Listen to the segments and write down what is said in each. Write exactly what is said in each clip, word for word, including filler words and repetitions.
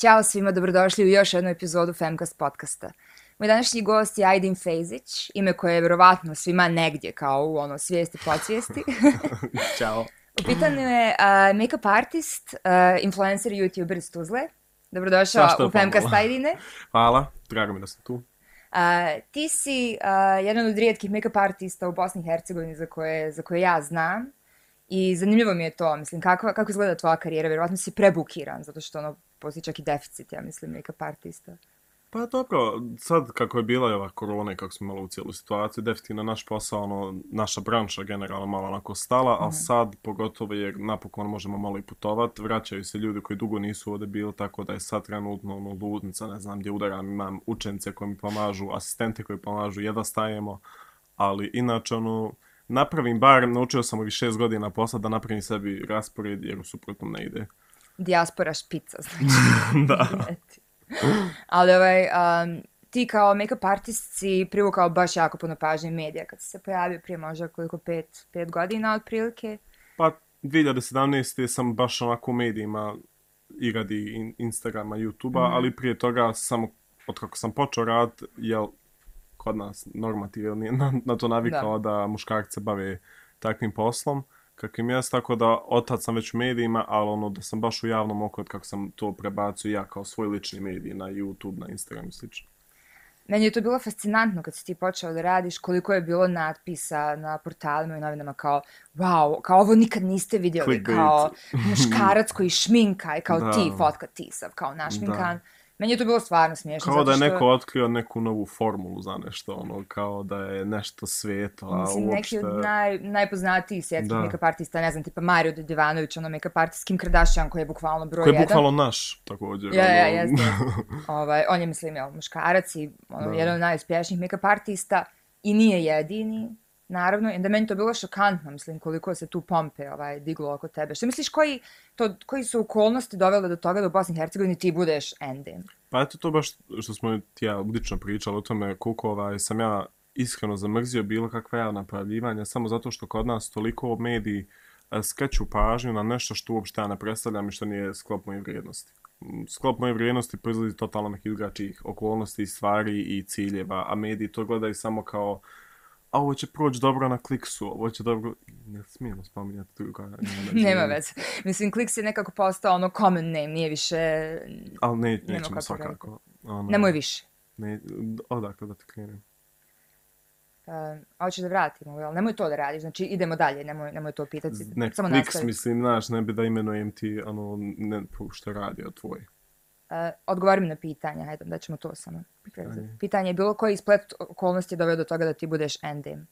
Ćao svima, dobrodošli u još jednu epizodu Femcast podcasta. Moj današnji gost je Aydin Fejzić, ime koje je verovatno svima negdje kao u ono svijesti podsvijesti. Ćao. U pitanju je uh, make-up artist, uh, influencer i youtuber iz Tuzle. Dobrodošao u Femcast, Aydine. Hvala, drago mi da sam tu. Uh, ti si uh, jedan od rijetkih make-up artista u Bosni i Hercegovini za koje, za koje ja znam. I zanimljivo mi je to, mislim, kako, kako izgleda tvoja karijera, vjerovatno si prebukiran, zato što ono, postoji čak i deficit, ja mislim, make-up artista. Pa dobro, sad kako je bila ova korona i kako smo malo u cijelu situaciju, definitivno naš posao, ono, naša branša generalno malo onako stala, mm. ali sad pogotovo jer napokon možemo malo i putovati, vraćaju se ljudi koji dugo nisu ovdje bili, tako da je sad trenutno ono, ludnica, ne znam gdje udaram, imam učenice koji mi pomažu, asistente koji pomažu, jedva stajemo, ali inače ono, napravim bar, naučio sam ovih šest godina posla da napravim sebi raspored jer u suprotnom ne ide. Dijaspora špica, znači. Da. Ali ovaj, um, ti kao make-up artist si privukao baš jako puno pažnje medija kad si se pojavio prije možda koliko pet, pet godina otprilike. Pa dvije hiljade sedamnaeste. sam baš onako u medijima i radi Instagrama, YouTubea, mm. ali prije toga samo od kako sam počeo rad, jel kod nas normativ nije na, na to navikao da. da muškarci bave takvim poslom kakvim jes, tako da od tad sam već u medijima, ali ono da sam baš u javnom oku od kako sam to prebacio ja kao svoj lični medij na YouTube, na Instagram i slično. Meni je to bilo fascinantno kad si ti počeo da radiš, koliko je bilo natpisa na portalima i novinama kao wow, kao ovo nikad niste vidjeli, Clickbait. Kao muškarac koji šminka i kao da. Ti, fotka Tisav, kao našminkan. Meni je to bilo stvarno smiješno. Kao da je što... neko otkrio neku novu formulu za nešto, ono, kao da je nešto sveto, a Mislim, uopšte... neki od naj, najpoznatijih svjetskih da. make-up artista, ne znam, tipa Mario Dedivanović, ono make-up artist Kim Kardashian, koji je bukvalno broj jedan. Koji je jedan. bukvalno naš, također. Ja, ono... ja, jeste. ovaj, on je, mislim, jel, muškarac i ono, jedan od najuspješnijih make-up artista i nije jedini. Naravno, i da meni to bilo šokantno, mislim, koliko se tu pompe ovaj, diglo oko tebe. Što misliš, koji, to, koji su okolnosti dovele do toga da u Bosni i Hercegovini ti budeš ending? Pa eto to baš što smo ti ja lično pričali o tome koliko ovaj, sam ja iskreno zamrzio bilo kakva javna pojavljivanja, samo zato što kod nas toliko mediji skreću pažnju na nešto što uopšte ja ne predstavljam i što nije sklop moje vrijednosti. Sklop moje vrijednosti proizlazi totalno nekih drugačijih okolnosti, stvari i ciljeva, a mediji to gledaju samo kao a ovo će proći dobro na Kliksu, ovo će dobro... Ne smijemo spominjati druga. Ne, Nema veze. Mislim, Kliks je nekako postao ono common name, nije više... Ali ne, nećemo svakako. Ono, Nemoj više. Ne, odakle da te krenem? Uh, a hoćeš da vratimo, jel? Nemoj to da radiš, znači idemo dalje, nemoj, nemoj to pitati. Ne, samo Kliks, nastavi. mislim, znaš, ne bi da imenujem ti, ono, ne, što radi od tvoj. Uh, odgovori mi na pitanje, hajde, da ćemo to samo. Pitanje, pitanje je bilo koji splet okolnosti je doveo do toga da ti budeš ending?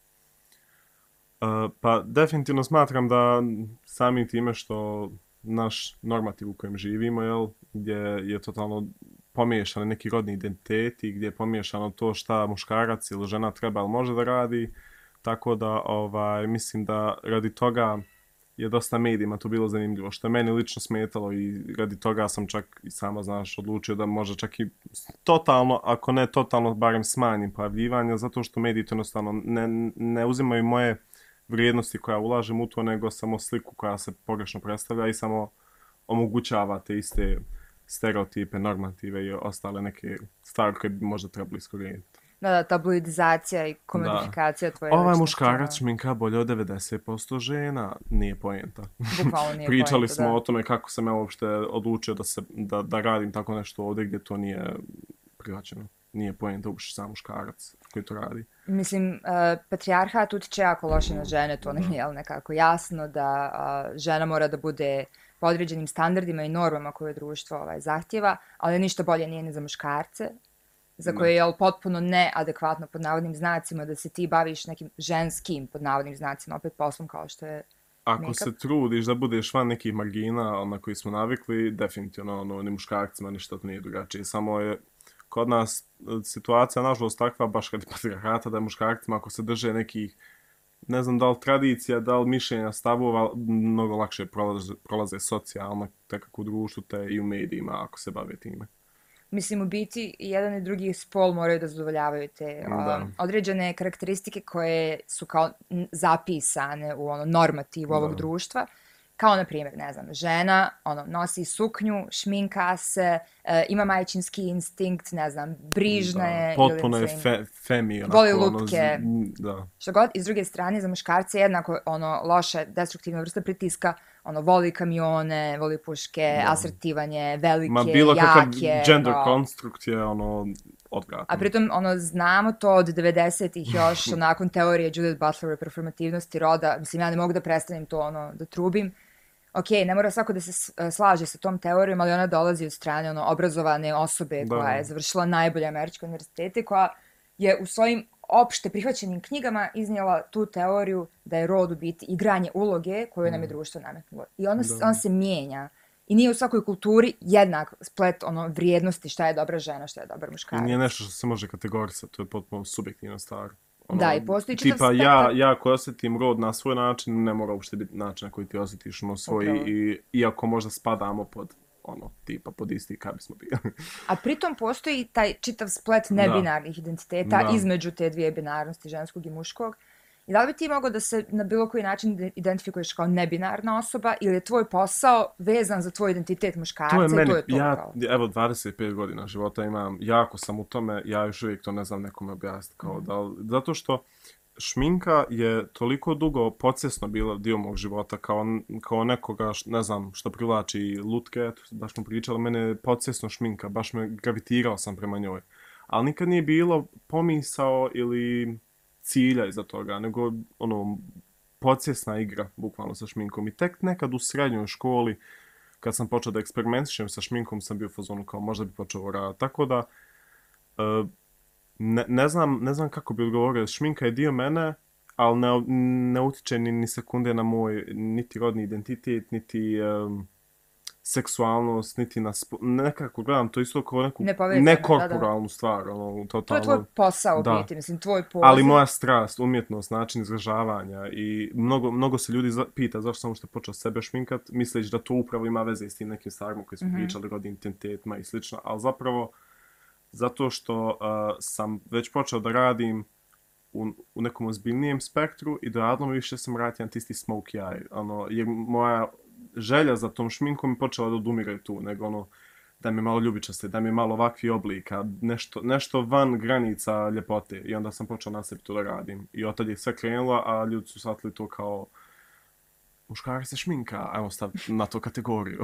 Uh, pa definitivno smatram da samim time što naš normativ u kojem živimo, jel, gdje je totalno pomiješan neki rodni identitet i gdje je pomiješano to šta muškarac ili žena treba ili može da radi, tako da ovaj, mislim da radi toga je dosta medijima to bilo zanimljivo, što je meni lično smetalo i radi toga sam čak i sama, znaš, odlučio da možda čak i totalno, ako ne totalno, barem smanjim pojavljivanja, zato što mediji to jednostavno ne, ne uzimaju moje vrijednosti koja ulažem u to, nego samo sliku koja se pogrešno predstavlja i samo omogućava te iste stereotipe, normative i ostale neke stvari koje bi možda trebali iskorijeniti. Da, da, tabloidizacija i komodifikacija tvoje ovaj muškarac šminka bolje od devedeset posto žena, nije poenta. Bukvalno nije Pričali poenta, smo da. o tome kako sam ja uopšte odlučio da, se, da, da radim tako nešto ovdje gdje to nije prihvaćeno. Nije poenta uopšte sam muškarac koji to radi. Mislim, uh, patrijarhat utiče jako loše na žene, to nam je nekako jasno da uh, žena mora da bude po određenim standardima i normama koje društvo ovaj, zahtjeva, ali ništa bolje nije ni za muškarce, za koje je potpuno neadekvatno pod navodnim znacima da se ti baviš nekim ženskim pod navodnim znacima, opet poslom kao što je Ako make-up. se trudiš da budeš van nekih margina na koji smo navikli, definitivno ono, ni muškarcima ništa to nije drugačije. Samo je kod nas situacija nažalost takva baš kad je patrijarhata da je muškarcima ako se drže nekih ne znam da li tradicija, da li mišljenja, stavova, mnogo lakše prolaze, prolaze socijalno, tekako u društvu, te i u medijima ako se bave time. Mislim, u biti jedan i drugi spol moraju da zadovoljavaju te Da. um, određene karakteristike koje su kao n- zapisane u ono normativu ovog Da. društva. kao na primjer, ne znam, žena ono, nosi suknju, šminka se, e, ima majčinski instinkt, ne znam, brižna je. Potpuno ili, je fe, femi. Onako, voli lupke. Ono, da. Što god, i s druge strane, za muškarce jednako ono, loše, destruktivna vrsta pritiska, ono, voli kamione, voli puške, da. Asertivanje, velike, Ma bilo jake. kakav gender no. konstrukt je ono odvratno. A pritom, ono, znamo to od devedesetih još, nakon teorije Judith Butlerove performativnosti roda, mislim, ja ne mogu da prestanem to, ono, da trubim. Ok, ne mora svako da se slaže sa tom teorijom, ali ona dolazi od strane, ono, obrazovane osobe da. koja je završila najbolje američke univerzitete, koja je u svojim opšte prihvaćenim knjigama iznijela tu teoriju da je rod u biti igranje uloge koju nam je društvo nametnulo. I ono, on se mijenja. I nije u svakoj kulturi jednak splet ono, vrijednosti šta je dobra žena, šta je dobar muškarac. I nije nešto što se može kategorisati, to je potpuno subjektivna stvar. Ono, da, i postoji čitav tipa, spektar. ja, ja ko osjetim rod na svoj način, ne mora uopšte biti način na koji ti osjetiš ono svoj, i, iako možda spadamo pod ono, tipa, pod isti kad bismo bili. A pritom postoji taj čitav splet nebinarnih da. identiteta da. između te dvije binarnosti, ženskog i muškog. I da li bi ti mogao da se na bilo koji način identifikuješ kao nebinarna osoba ili je tvoj posao vezan za tvoj identitet muškarca to je meni, i to je to ja, kao? Evo, dvadeset pet godina života imam, jako sam u tome, ja još uvijek to ne znam nekome objasniti. Kao mm. da, zato što šminka je toliko dugo podsvjesno bila dio mog života kao, kao nekoga, ne znam, što privlači lutke, baš smo pričali, mene je podsvjesno šminka, baš me gravitirao sam prema njoj. Ali nikad nije bilo pomisao ili cilja iza toga, nego ono, podsvjesna igra, bukvalno sa šminkom. I tek nekad u srednjoj školi, kad sam počeo da eksperimentišem sa šminkom, sam bio u fazonu kao možda bi počeo raditi. Tako da, ne, ne, znam, ne znam kako bi odgovorio, šminka je dio mene, ali ne, ne utiče ni, ni sekunde na moj niti rodni identitet, niti um, seksualnost, niti na... Spo... Nekako gledam to isto kao neku nekorporalnu da, da. stvar. Ono, totalno... To je tvoj posao u biti, mislim, tvoj poziv. Ali moja strast, umjetnost, način izražavanja i mnogo, mnogo se ljudi za, pita zašto sam što počeo sebe šminkat, misleći da to upravo ima veze s tim nekim stvarima koji smo mm-hmm. pričali, rodnim identitetima i slično, ali zapravo zato što uh, sam već počeo da radim u, u nekom ozbiljnijem spektru i doradno mi više sam radio na tisti smokey eye. Ono, jer moja želja za tom šminkom je počela da odumiraju tu, nego ono, da mi je malo ljubičaste, da mi je malo ovakvi oblika, nešto, nešto van granica ljepote. I onda sam počeo na sebi to da radim. I od tada je sve krenulo, a ljudi su shvatili to kao muškarac se šminka, ajmo staviti na to kategoriju.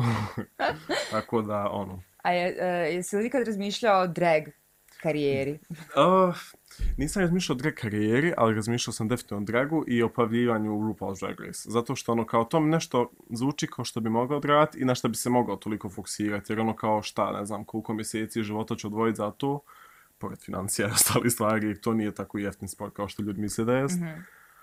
Tako da, ono. A je, uh, jesi li nikad razmišljao o drag karijeri? uh, nisam razmišljao o drag karijeri, ali razmišljao sam definitivno o dragu i o pojavljivanju u RuPaul's Drag Race. Zato što ono kao tom nešto zvuči kao što bi mogao odraditi i na što bi se mogao toliko fokusirati. Jer ono kao šta, ne znam, koliko mjeseci života ću odvojiti za to, pored financija i ostali stvari, to nije tako jeftin sport kao što ljudi misle da jest. Mm-hmm.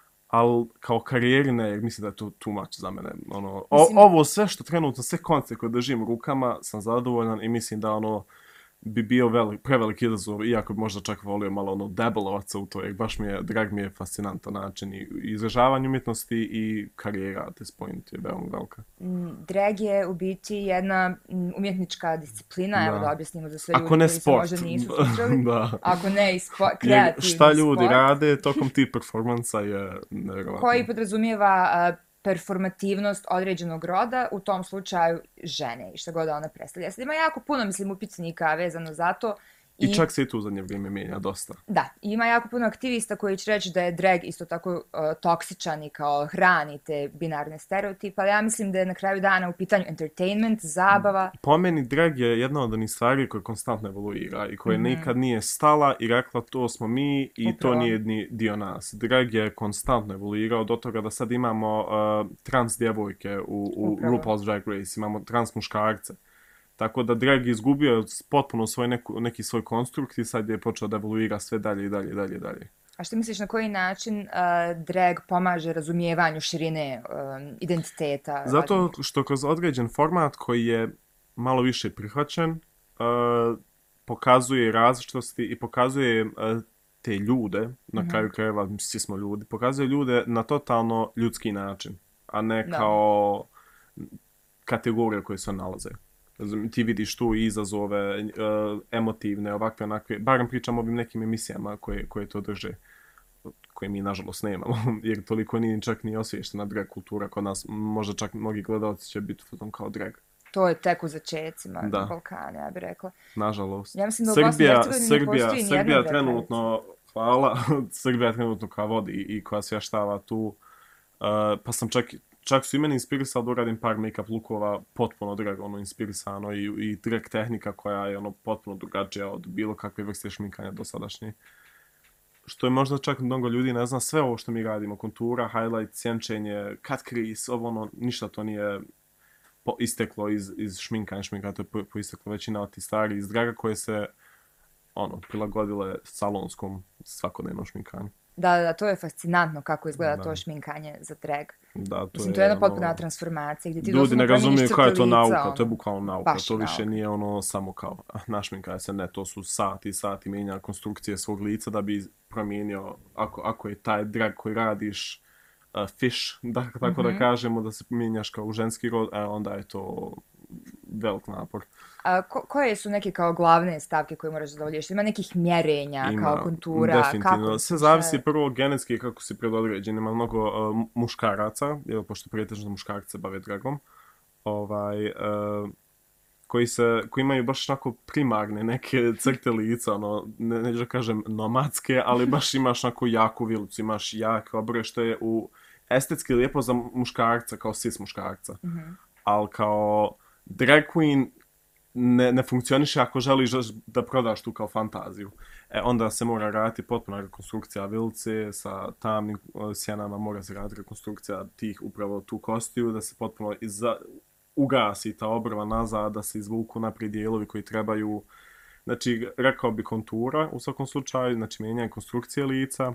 Ali kao karijeri ne, jer mislim da je to too much za mene. Ono, o, mislim... Ovo sve što trenutno, sve konce koje držim rukama, sam zadovoljan i mislim da ono bi bio velik, prevelik izazov, iako bi možda čak volio malo ono debelovaca u to, jer baš mi je, drag mi je fascinantan način i izražavanje umjetnosti i karijera at this point je veoma velika. Drag je u biti jedna umjetnička disciplina, da. Evo da objasnimo za sve ljudi koji se možda nisu slušali. Ako ne i spo- kreativni sport. Šta ljudi sport. rade tokom tih performansa je nevjerovatno. Koji podrazumijeva uh, performativnost određenog roda, u tom slučaju žene i šta god ona predstavlja. Sad ima jako puno, mislim, upitnika vezano za to. I, I čak se i tu u zadnje vrijeme mijenja dosta. Da, ima jako puno aktivista koji će reći da je drag isto tako uh, toksičan i kao hrani te binarne stereotipe, ali ja mislim da je na kraju dana u pitanju entertainment, zabava. Po meni drag je jedna od onih stvari koja konstantno evoluira i koja mm-hmm. nikad nije stala i rekla to smo mi i Upravo. to nije ni dio nas. Drag je konstantno evoluirao do toga da sad imamo uh, trans djevojke u, u RuPaul's Drag Race, imamo trans muškarce. Tako da drag je izgubio potpuno svoj neku, neki svoj konstrukt i sad je počeo da evoluira sve dalje i dalje i dalje i dalje. A što misliš na koji način uh, drag pomaže razumijevanju širine uh, identiteta? Zato što kroz određen format koji je malo više prihvaćen, uh, pokazuje različitosti i pokazuje uh, te ljude, na mm-hmm. kraju krajeva svi smo ljudi, pokazuje ljude na totalno ljudski način, a ne da. kao kategorije koje se nalaze. Ti vidiš tu izazove, uh, emotivne, ovakve, onakve, barem pričam o ovim nekim emisijama koje, koje to drže. koje mi nažalost nemamo, jer toliko nije čak ni osviještena drag kultura kod nas, možda čak mnogi gledalci će biti u tom kao drag. To je tek u začecima Da. na Balkanu, ja bih rekla. Nažalost. Ja mislim da u Srbija, Bosni i Hercegovini ne Srbija, postoji nijedna Srbija drag trenutno, hvala, Srbija trenutno koja vodi i koja svještava tu, uh, pa sam čak, čak su i meni inspirisali da uradim par make-up lookova potpuno drag, ono, inspirisano i, i drag tehnika koja je ono potpuno drugačija od bilo kakve vrste šminkanja dosadašnje. Što je možda čak mnogo ljudi ne zna, sve ovo što mi radimo, kontura, highlight, sjenčenje, cut crease, ovo ono, ništa to nije po, isteklo iz, iz šminkanja, šminkanja, to je po, poisteklo većina od tih stvari iz draga koje se ono, prilagodile salonskom svakodnevnom šminkanju. Da, da, to je fascinantno kako izgleda Da. to šminkanje za drag. Da, to Mislim, je, to je jedna ono, potpuna transformacija gdje ti ljudi doslovno ne promijeniš razumiju crte koja je to lica, nauka, ono. to je bukvalno nauka, Baš to više nauka. nije ono samo kao ah, našminkaj se, ne, to su sati i sati mijenja konstrukcije svog lica da bi promijenio, ako, ako je taj drag koji radiš uh, fish, da, tako Mhm. da kažemo, da se mijenjaš kao u ženski rod, e, onda je to velik napor. A ko, koje su neke kao glavne stavke koje moraš zadovoljiti? Ima nekih mjerenja, Ima, kao kontura, definitivno. kako? Sve zavisi prvo genetski kako si predodređen. Ima mnogo uh, muškaraca, jer pošto pretežno muškarci se bave dragom, ovaj, uh, koji, se, koji imaju baš onako primarne neke crte lica, ono, ne, neću da kažem nomadske, ali baš imaš onako jaku vilicu, imaš jak obrve, što je u estetski lijepo za muškarca, kao cis muškarca. Mhm. Ali kao drag queen ne, ne funkcioniše ako želiš da prodaš tu kao fantaziju. E, onda se mora raditi potpuna rekonstrukcija vilice sa tamnim uh, sjenama, mora se raditi rekonstrukcija tih upravo tu kostiju, da se potpuno iza, ugasi ta obrva nazad, da se izvuku naprijed dijelovi koji trebaju. Znači, rekao bi kontura u svakom slučaju, znači mijenjanje konstrukcije lica,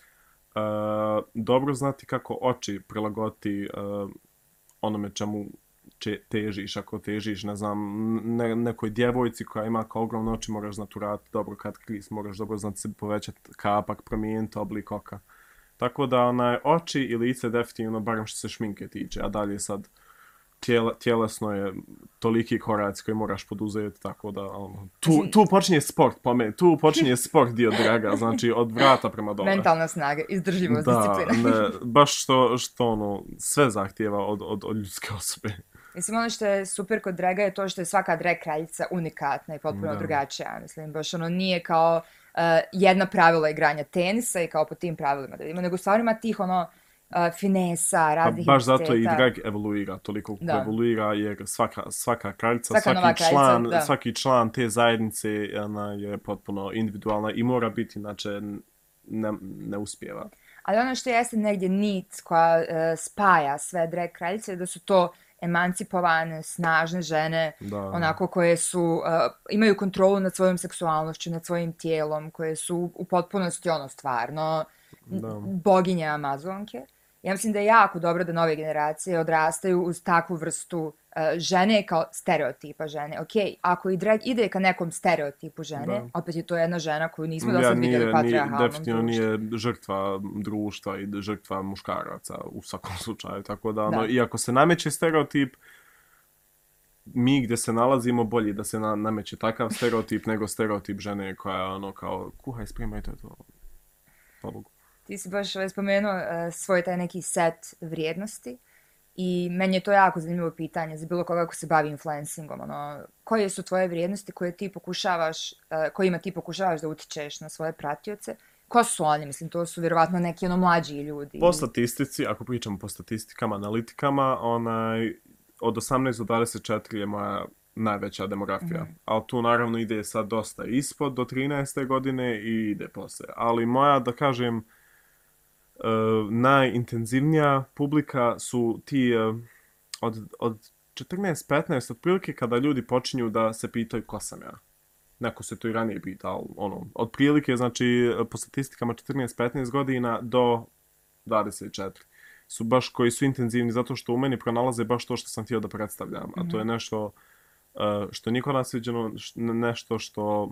uh, dobro znati kako oči prilagoditi uh, onome čemu če, težiš, ako težiš, ne znam, ne, nekoj djevojci koja ima kao ogromne oči, moraš znati uraditi dobro cut crease, moraš dobro znati se povećati kapak, promijeniti oblik oka. Tako da onaj, oči i lice definitivno, barem što se šminke tiče, a dalje sad tjele, tjelesno je toliki korac koji moraš poduzeti, tako da ono, tu, tu počinje sport po meni, tu počinje sport dio draga, znači od vrata prema dole. Mentalna snaga, izdržljivost, da, disciplina. ne, baš što, što ono, sve zahtijeva od, od, od ljudske osobe. Mislim, ono što je super kod draga je to što je svaka drag kraljica unikatna i potpuno Da. drugačija. Mislim, baš ono nije kao uh, jedna pravila igranja tenisa i kao po tim pravilima da vidimo, nego stvarno ima tih ono uh, finesa, Pa raznih baš zato i identiteta. drag evoluira toliko kako Da. evoluira, jer svaka, svaka kraljica, Svaka nova svaki, kraljica, član, da. svaki član te zajednice ona je potpuno individualna i mora biti, inače ne, ne uspijeva. Ali ono što jeste negdje nit koja uh, spaja sve drag kraljice je da su to emancipovane, snažne žene, Da. onako koje su, uh, imaju kontrolu nad svojom seksualnošću, nad svojim tijelom, koje su u potpunosti ono stvarno Da. boginje Amazonke. Ja mislim da je jako dobro da nove generacije odrastaju uz takvu vrstu uh, žene kao stereotipa žene. Ok, ako i drag ide ka nekom stereotipu žene, Da. opet je to jedna žena koju nismo do Ja, sad vidjeli nije, u nije, patrijarhalnom definitivno društvu. nije žrtva društva i žrtva muškaraca u svakom slučaju. Tako da, ono, Da. iako se nameće stereotip, mi gdje se nalazimo bolje da se na, nameće takav stereotip nego stereotip žene koja je ono kao kuhaj, spremaj to, to. Pobogu. Ti si baš ovaj, spomenuo uh, svoj taj neki set vrijednosti i meni je to jako zanimljivo pitanje za bilo koga ko se bavi influencingom. Ono, koje su tvoje vrijednosti koje ti pokušavaš, uh, kojima ti pokušavaš da utičeš na svoje pratioce? Ko su oni? Mislim, to su vjerovatno neki ono mlađi ljudi. Po statistici, ako pričamo po statistikama, analitikama, onaj, od osamnaest do dvadeset četiri je moja najveća demografija. Mm-hmm. Ali tu naravno ide sad dosta ispod do trinaeste godine i ide posle. Ali moja, da kažem, uh, najintenzivnija publika su ti uh, od, od četrnaest petnaest otprilike kada ljudi počinju da se pitaju ko sam ja. Neko se to i ranije pita, ali ono, otprilike, znači, po statistikama četrnaest petnaest godina do dvadeset četiri su baš koji su intenzivni zato što u meni pronalaze baš to što sam htio da predstavljam. Mm-hmm. A to je nešto uh, što niko nasviđeno, nešto što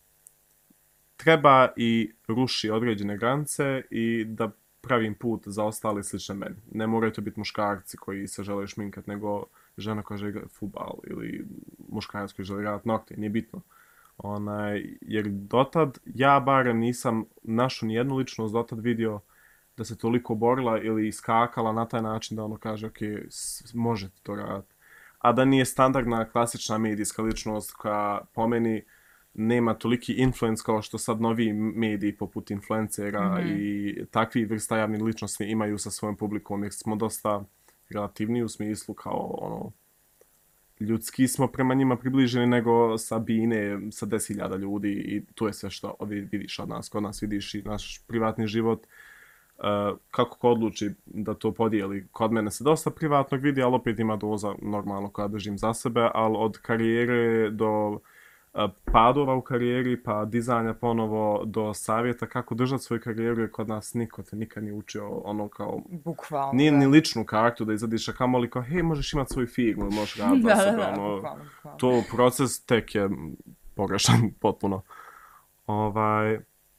treba i ruši određene granice i da pravim put za ostali slične meni. Ne moraju to biti muškarci koji se žele šminkat, nego žena koja želi igrati fudbal ili muškarac koji želi raditi nokte, nije bitno. Onaj, jer dotad, ja barem nisam našao ni jednu ličnost dotad vidio da se toliko borila ili iskakala na taj način da ono kaže ok, možete to raditi. A da nije standardna klasična medijska ličnost koja po meni nema toliki influence kao što sad novi mediji poput influencera mm-hmm. i takvi vrsta javnih ličnosti imaju sa svojom publikom, jer smo dosta relativni u smislu kao ono ljudski smo prema njima približeni nego sa Bine sa deset hiljada ljudi i to je sve što vidiš od nas. Kod nas vidiš i naš privatni život. Uh, kako ko odluči da to podijeli. Kod mene se dosta privatnog vidi, ali opet ima doza normalno koja držim za sebe, ali od karijere do uh, padova u karijeri, pa dizanja ponovo do savjeta kako držati svoju karijeru, jer kod nas niko te nikad nije učio ono kao... Bukvalno, nije da. Ni ličnu kartu da izadiš, a kamoli kao, hej, možeš imati svoju firmu, možeš raditi za sebe. Da, da, ono, bukvalno, bukvalno. To proces tek je pogrešan potpuno. Ovaj...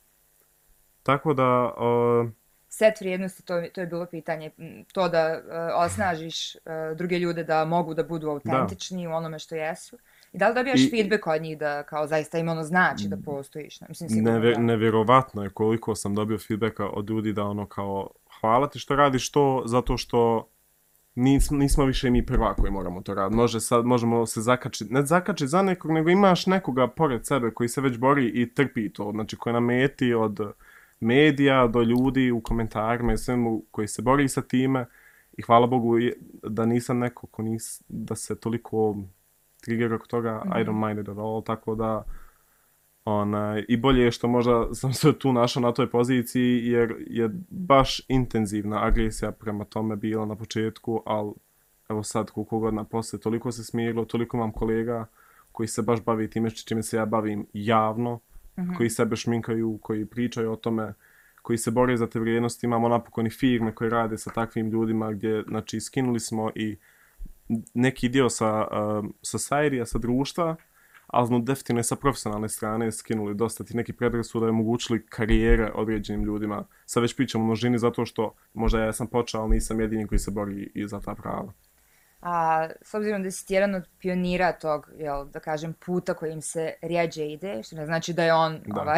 Tako da... Uh, set vrijednosti, to, to je bilo pitanje. To da uh, osnažiš uh, druge ljude da mogu da budu autentični da. U onome što jesu. I da li dobijaš I, feedback od njih da kao zaista im ono znači da postojiš? Mislim, sigurno nevjer, da. Nevjerovatno je koliko sam dobio feedbacka od ljudi da ono kao hvala ti što radiš to zato što nismo, nismo više mi prva koji moramo to raditi. Može sad, možemo se zakačiti, ne zakačiti za nekog, nego imaš nekoga pored sebe koji se već bori i trpi to. Znači koji nam meti od medija do ljudi u komentarima i svemu koji se bori sa time i hvala Bogu da nisam neko ko nis, da se toliko trigger oko toga, mm-hmm. I don't mind it at all, tako da onaj, i bolje je što možda sam se tu našao na toj poziciji jer je baš intenzivna agresija prema tome bila na početku, ali evo sad koliko godina poslije toliko se smirilo, toliko imam kolega koji se baš bavi time čime se ja bavim javno, mm-hmm. koji sebe šminkaju, koji pričaju o tome, koji se bore za te vrijednosti. Imamo napokon i firme koje rade sa takvim ljudima gdje, znači, skinuli smo i neki dio sa uh, society-a, sa društva, ali smo definitivno sa profesionalne strane skinuli dosta ti neki predrasuda i omogućili karijere određenim ljudima. Sad već pričam o množini zato što možda ja sam počeo, ali nisam jedini koji se bori i za ta prava. A s obzirom da si jedan od pionira tog, jel, da kažem, puta kojim se rijeđe ide, što ne znači da je on da. Ovaj,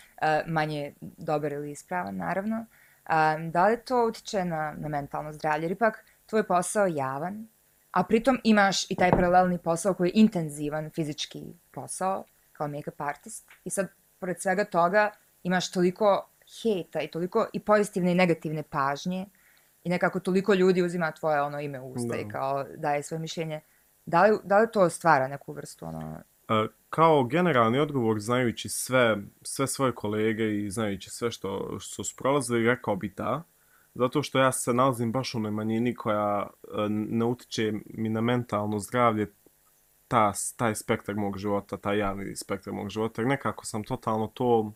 manje dobar ili ispravan, naravno. A, da li to utiče na, na mentalno zdravlje? Jer ipak tvoj posao je javan, a pritom imaš i taj paralelni posao koji je intenzivan fizički posao, kao make-up artist. I sad, pored svega toga, imaš toliko hejta i toliko i pozitivne i negativne pažnje i nekako toliko ljudi uzima tvoje ono ime u usta i kao daje svoje mišljenje. Da li, da li to stvara neku vrstu ono... Uh, kao generalni odgovor, znajući sve, sve svoje kolege i znajući sve što, što su prolazili, rekao bi da. Zato što ja se nalazim baš u onoj manjini koja uh, ne utiče mi na mentalno zdravlje ta, taj spektar mog života, taj javni spektar mog života. Jer nekako sam totalno to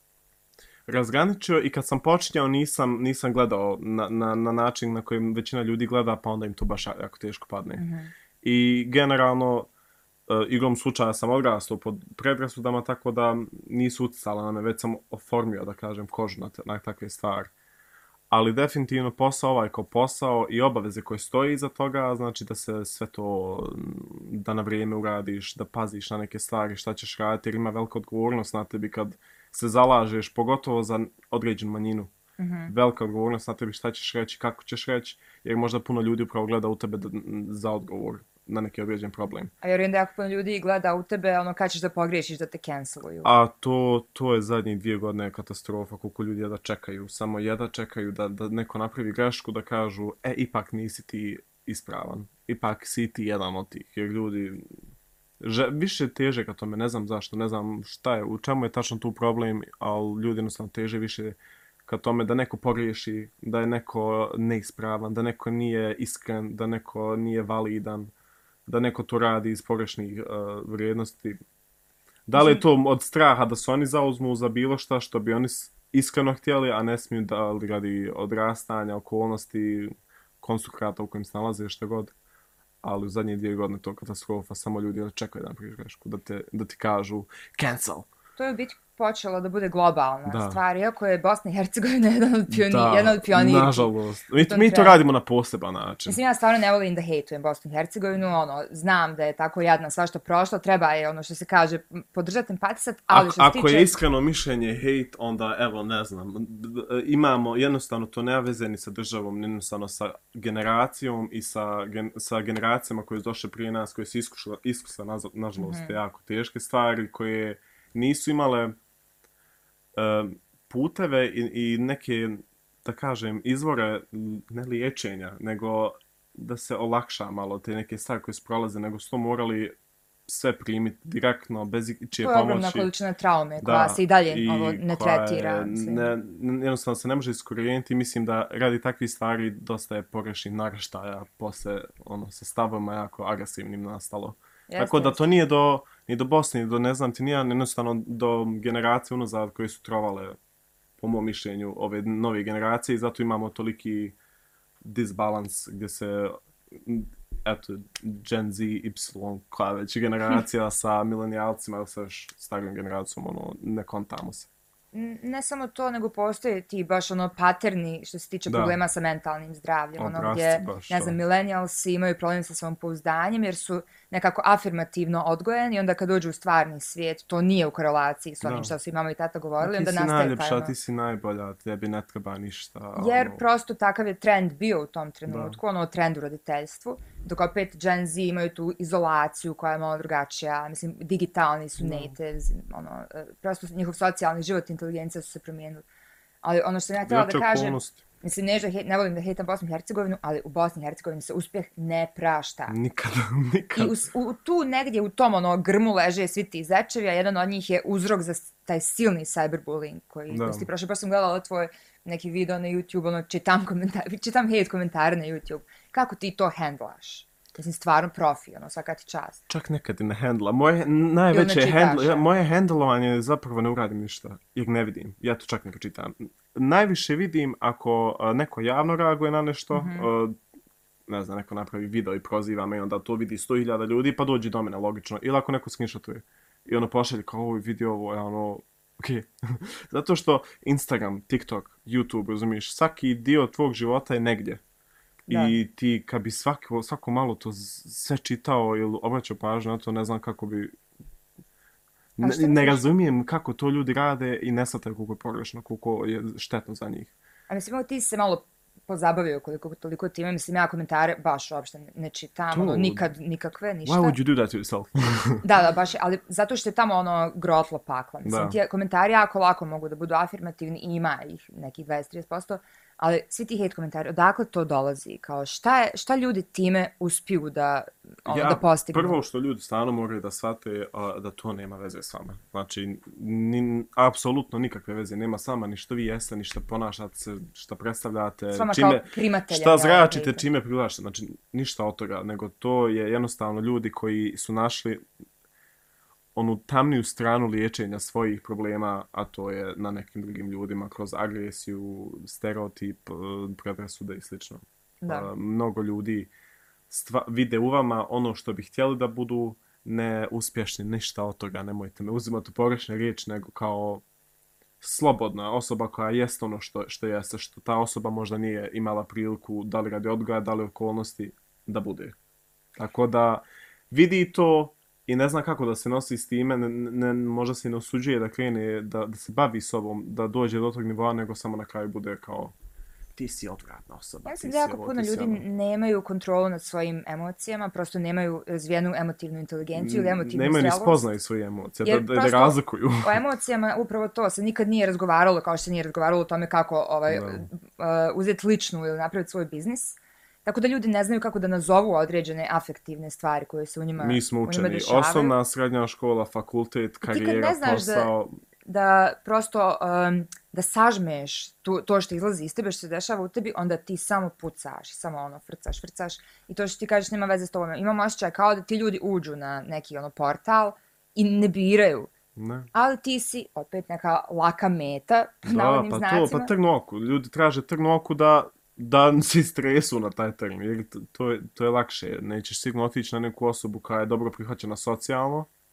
razgraničio i kad sam počinjao nisam, nisam gledao na, na, na način na kojem većina ljudi gleda, pa onda im to baš jako teško padne. Mm-hmm. I generalno, Uh, igrom slučaja sam odrastao pod predrasudama, tako da nisu uticala na me, već sam oformio, da kažem, kožu na, te, na takve stvari. Ali definitivno posao ovaj kao posao i obaveze koje stoji iza toga, znači da se sve to, da na vrijeme uradiš, da paziš na neke stvari, šta ćeš raditi, jer ima velika odgovornost na tebi kad se zalažeš, pogotovo za određenu manjinu. Mm-hmm. Velika odgovornost na tebi šta ćeš reći, kako ćeš reći, jer možda puno ljudi upravo gleda u tebe da, za odgovor na neki određen problem. A vjerujem da jako puno ljudi gleda u tebe ono kad ćeš da pogriješiš da te canceluju. A to, to je zadnjih dvije godine katastrofa, koliko ljudi jeda čekaju. Samo jeda čekaju da, da neko napravi grešku, da kažu, e, ipak nisi ti ispravan. Ipak si ti jedan od tih. Jer ljudi že, više teže ka tome, ne znam zašto, ne znam šta je, u čemu je tačno tu problem, ali ljudi jednostavno teže više ka tome da neko pogriješi, da je neko neispravan, da neko nije iskren, da neko nije validan, da neko to radi iz pogrešnih uh, vrijednosti. Da li je to od straha da se oni zauzmu za bilo šta što bi oni iskreno htjeli, a ne smiju da li radi odrastanja, okolnosti, konstrukata u kojim se nalaze, što god. Ali u zadnje dvije godine to katastrofa, samo ljudi čekaju da napraviš grešku, da, te, da ti kažu cancel. To je biti počelo da bude globalna Da. stvar, iako je Bosna i Hercegovina jedan od pionira, Da, jedan od pionirki. nažalost. Mi, tom mi to trendu. radimo na poseban način. Mislim, ja stvarno ne volim da hejtujem Bosnu i Hercegovinu, ono, znam da je tako jadna svašta prošla, treba je, ono što se kaže, podržati, empatisat, ali što se Ako tiče... je iskreno mišljenje hejt, onda, evo, ne znam, imamo, jednostavno, to nema veze ni sa državom, ni jednostavno sa generacijom i sa, gen, sa generacijama koje su došle prije nas, koje su iskušale, iskusile, nažalost, mm-hmm. jako teške stvari, koje nisu imale uh, puteve i, i neke, da kažem, izvore ne liječenja, nego da se olakša malo te neke stvari koje su prolaze, nego su to morali sve primiti direktno, bez čije pomoći. To je ogromna količina traume koja da, se i dalje i ovo, ne tretira. Je, ne, jednostavno se ne može iskorijeniti. Mislim da radi takvih stvari dosta je pogrešnih naraštaja posle, ono, sa stavama jako agresivnim nastalo. Jeste, tako da to nije do, ni do Bosne, ni do ne znam ti nije, jednostavno do generacije unazad koje su trovale, po mom mišljenju, ove nove generacije i zato imamo toliki disbalans gdje se, eto, Gen Z, Y, koja već generacija sa milenijalcima ili sa još starijom generacijom, ono, ne kontamo se. Ne samo to, nego postoje ti baš ono paterni što se tiče da. problema sa mentalnim zdravljem. Obrasti, ono gdje, ne znam, millennialsi imaju problem sa svom pouzdanjem jer su nekako afirmativno odgojeni i onda kad dođu u stvarni svijet, to nije u korelaciji s onim da. što su i mama i tata govorili. Onda ti si najljepša, ti si najbolja, tebi ne treba ništa. Jer ono... prosto takav je trend bio u tom trenutku, da. ono trend u roditeljstvu. Dok opet Gen Z imaju tu izolaciju koja je malo drugačija. Mislim, digitalni su da. natives, ono, prosto njihov socijalni život, inteligencija su se promijenili. Ali ono što sam ja htjela da kažem, okolnosti. Mislim, ne, he, ne volim da hejtam Bosnu i Hercegovinu, ali u Bosni i Hercegovini se uspjeh ne prašta. Nikada, nikada. I u, u, tu negdje u tom ono, grmu leže svi ti zečevi, a jedan od njih je uzrok za taj silni cyberbullying koji da. ti prošao. Baš sam gledala tvoj neki video na YouTube, ono, čitam, komentar, čitam hejt komentare na YouTube. Kako ti to handlaš? Mislim, stvarno profi, ono, svaka ti čast. Čak nekad i ne handla. Moje najveće handlo, ja, moje handlovanje zapravo ne uradim ništa, jer ne vidim. Ja to čak ne pročitam. Najviše vidim ako uh, neko javno reaguje na nešto, mm-hmm. uh, ne znam, neko napravi video i proziva me i onda to vidi sto hiljada ljudi, pa dođi do mene, logično. Ili ako neko screenshotuje i ono pošalje kao ovo video, ovo je ono, okej. Okay. Zato što Instagram, TikTok, YouTube, razumiješ, svaki dio tvog života je negdje. Da. I ti kad bi svako, svako malo to sve čitao ili obraćao pažnju na to, ne znam kako bi... Ne, ne razumijem kako to ljudi rade i ne shvataju koliko je pogrešno, koliko je štetno za njih. A mislim, ti se malo pozabavio koliko toliko time. Mislim, ja komentare baš uopšte ne čitam, ono, nikad, nikakve, ništa. Why would you do that to yourself? da, da, baš, ali zato što je tamo ono grotlo pakla. Mislim, ti komentari jako lako mogu da budu afirmativni i ima ih nekih dvadeset do trideset posto. Ali svi ti hate komentari, odakle to dolazi? Kao šta, je, šta ljudi time uspiju da, ono, ja, da postignu? Prvo što ljudi stvarno moraju da shvate a, da to nema veze s vama. Znači, ni, apsolutno nikakve veze nema s vama, ni što vi jeste, ni što ponašate se, što predstavljate. S vama čime, kao primatelja. Šta zračite, ja, čime privlačite. Znači, ništa od toga, nego to je jednostavno ljudi koji su našli onu tamniju stranu liječenja svojih problema, a to je na nekim drugim ljudima, kroz agresiju, stereotip, predrasude i slično. Da. Uh, mnogo ljudi stva, vide u vama ono što bi htjeli da budu neuspješni, ništa od toga, nemojte me uzimati u pogrešne riječi, nego kao slobodna osoba koja jeste ono što, što jeste, što ta osoba možda nije imala priliku, da li radi odgoja, da li okolnosti, da bude. Tako da vidi to i ne zna kako da se nosi s time, ne, ne, možda se ne osuđuje da krene, da, da se bavi sobom, da dođe do tog nivoa, nego samo na kraju bude kao ti si odvratna osoba. Ja mislim da jako puno ljudi ono... nemaju kontrolu nad svojim emocijama, prosto nemaju razvijenu emotivnu inteligenciju ili emotivnu zrelost. Nemaju ni spoznaju svoje emocije, da, da, da razlikuju. O emocijama upravo to se nikad nije razgovaralo, kao što se nije razgovaralo o tome kako ovaj, uh, uzeti ličnu ili napraviti svoj biznis. Tako da ljudi ne znaju kako da nazovu određene afektivne stvari koje se u njima dešavaju. Mi smo učeni osnovna, srednja škola, fakultet, karijera, posao. Da, da prosto um, da sažmeš tu, to što izlazi iz tebe, što se dešava u tebi, onda ti samo pucaš, samo ono frcaš, frcaš i to što ti kažeš nema veze s tobom. Imam osjećaj kao da ti ljudi uđu na neki ono portal i ne biraju. Ne. Ali ti si opet neka laka meta, po navodnim pa znacima. Da, pa to, pa trgnu oku. Ljudi traže trgnu oku da da si stresu na taj termin, jer to je, to je lakše. Nećeš sigurno otići na neku osobu koja je dobro prihvaćena socijalno,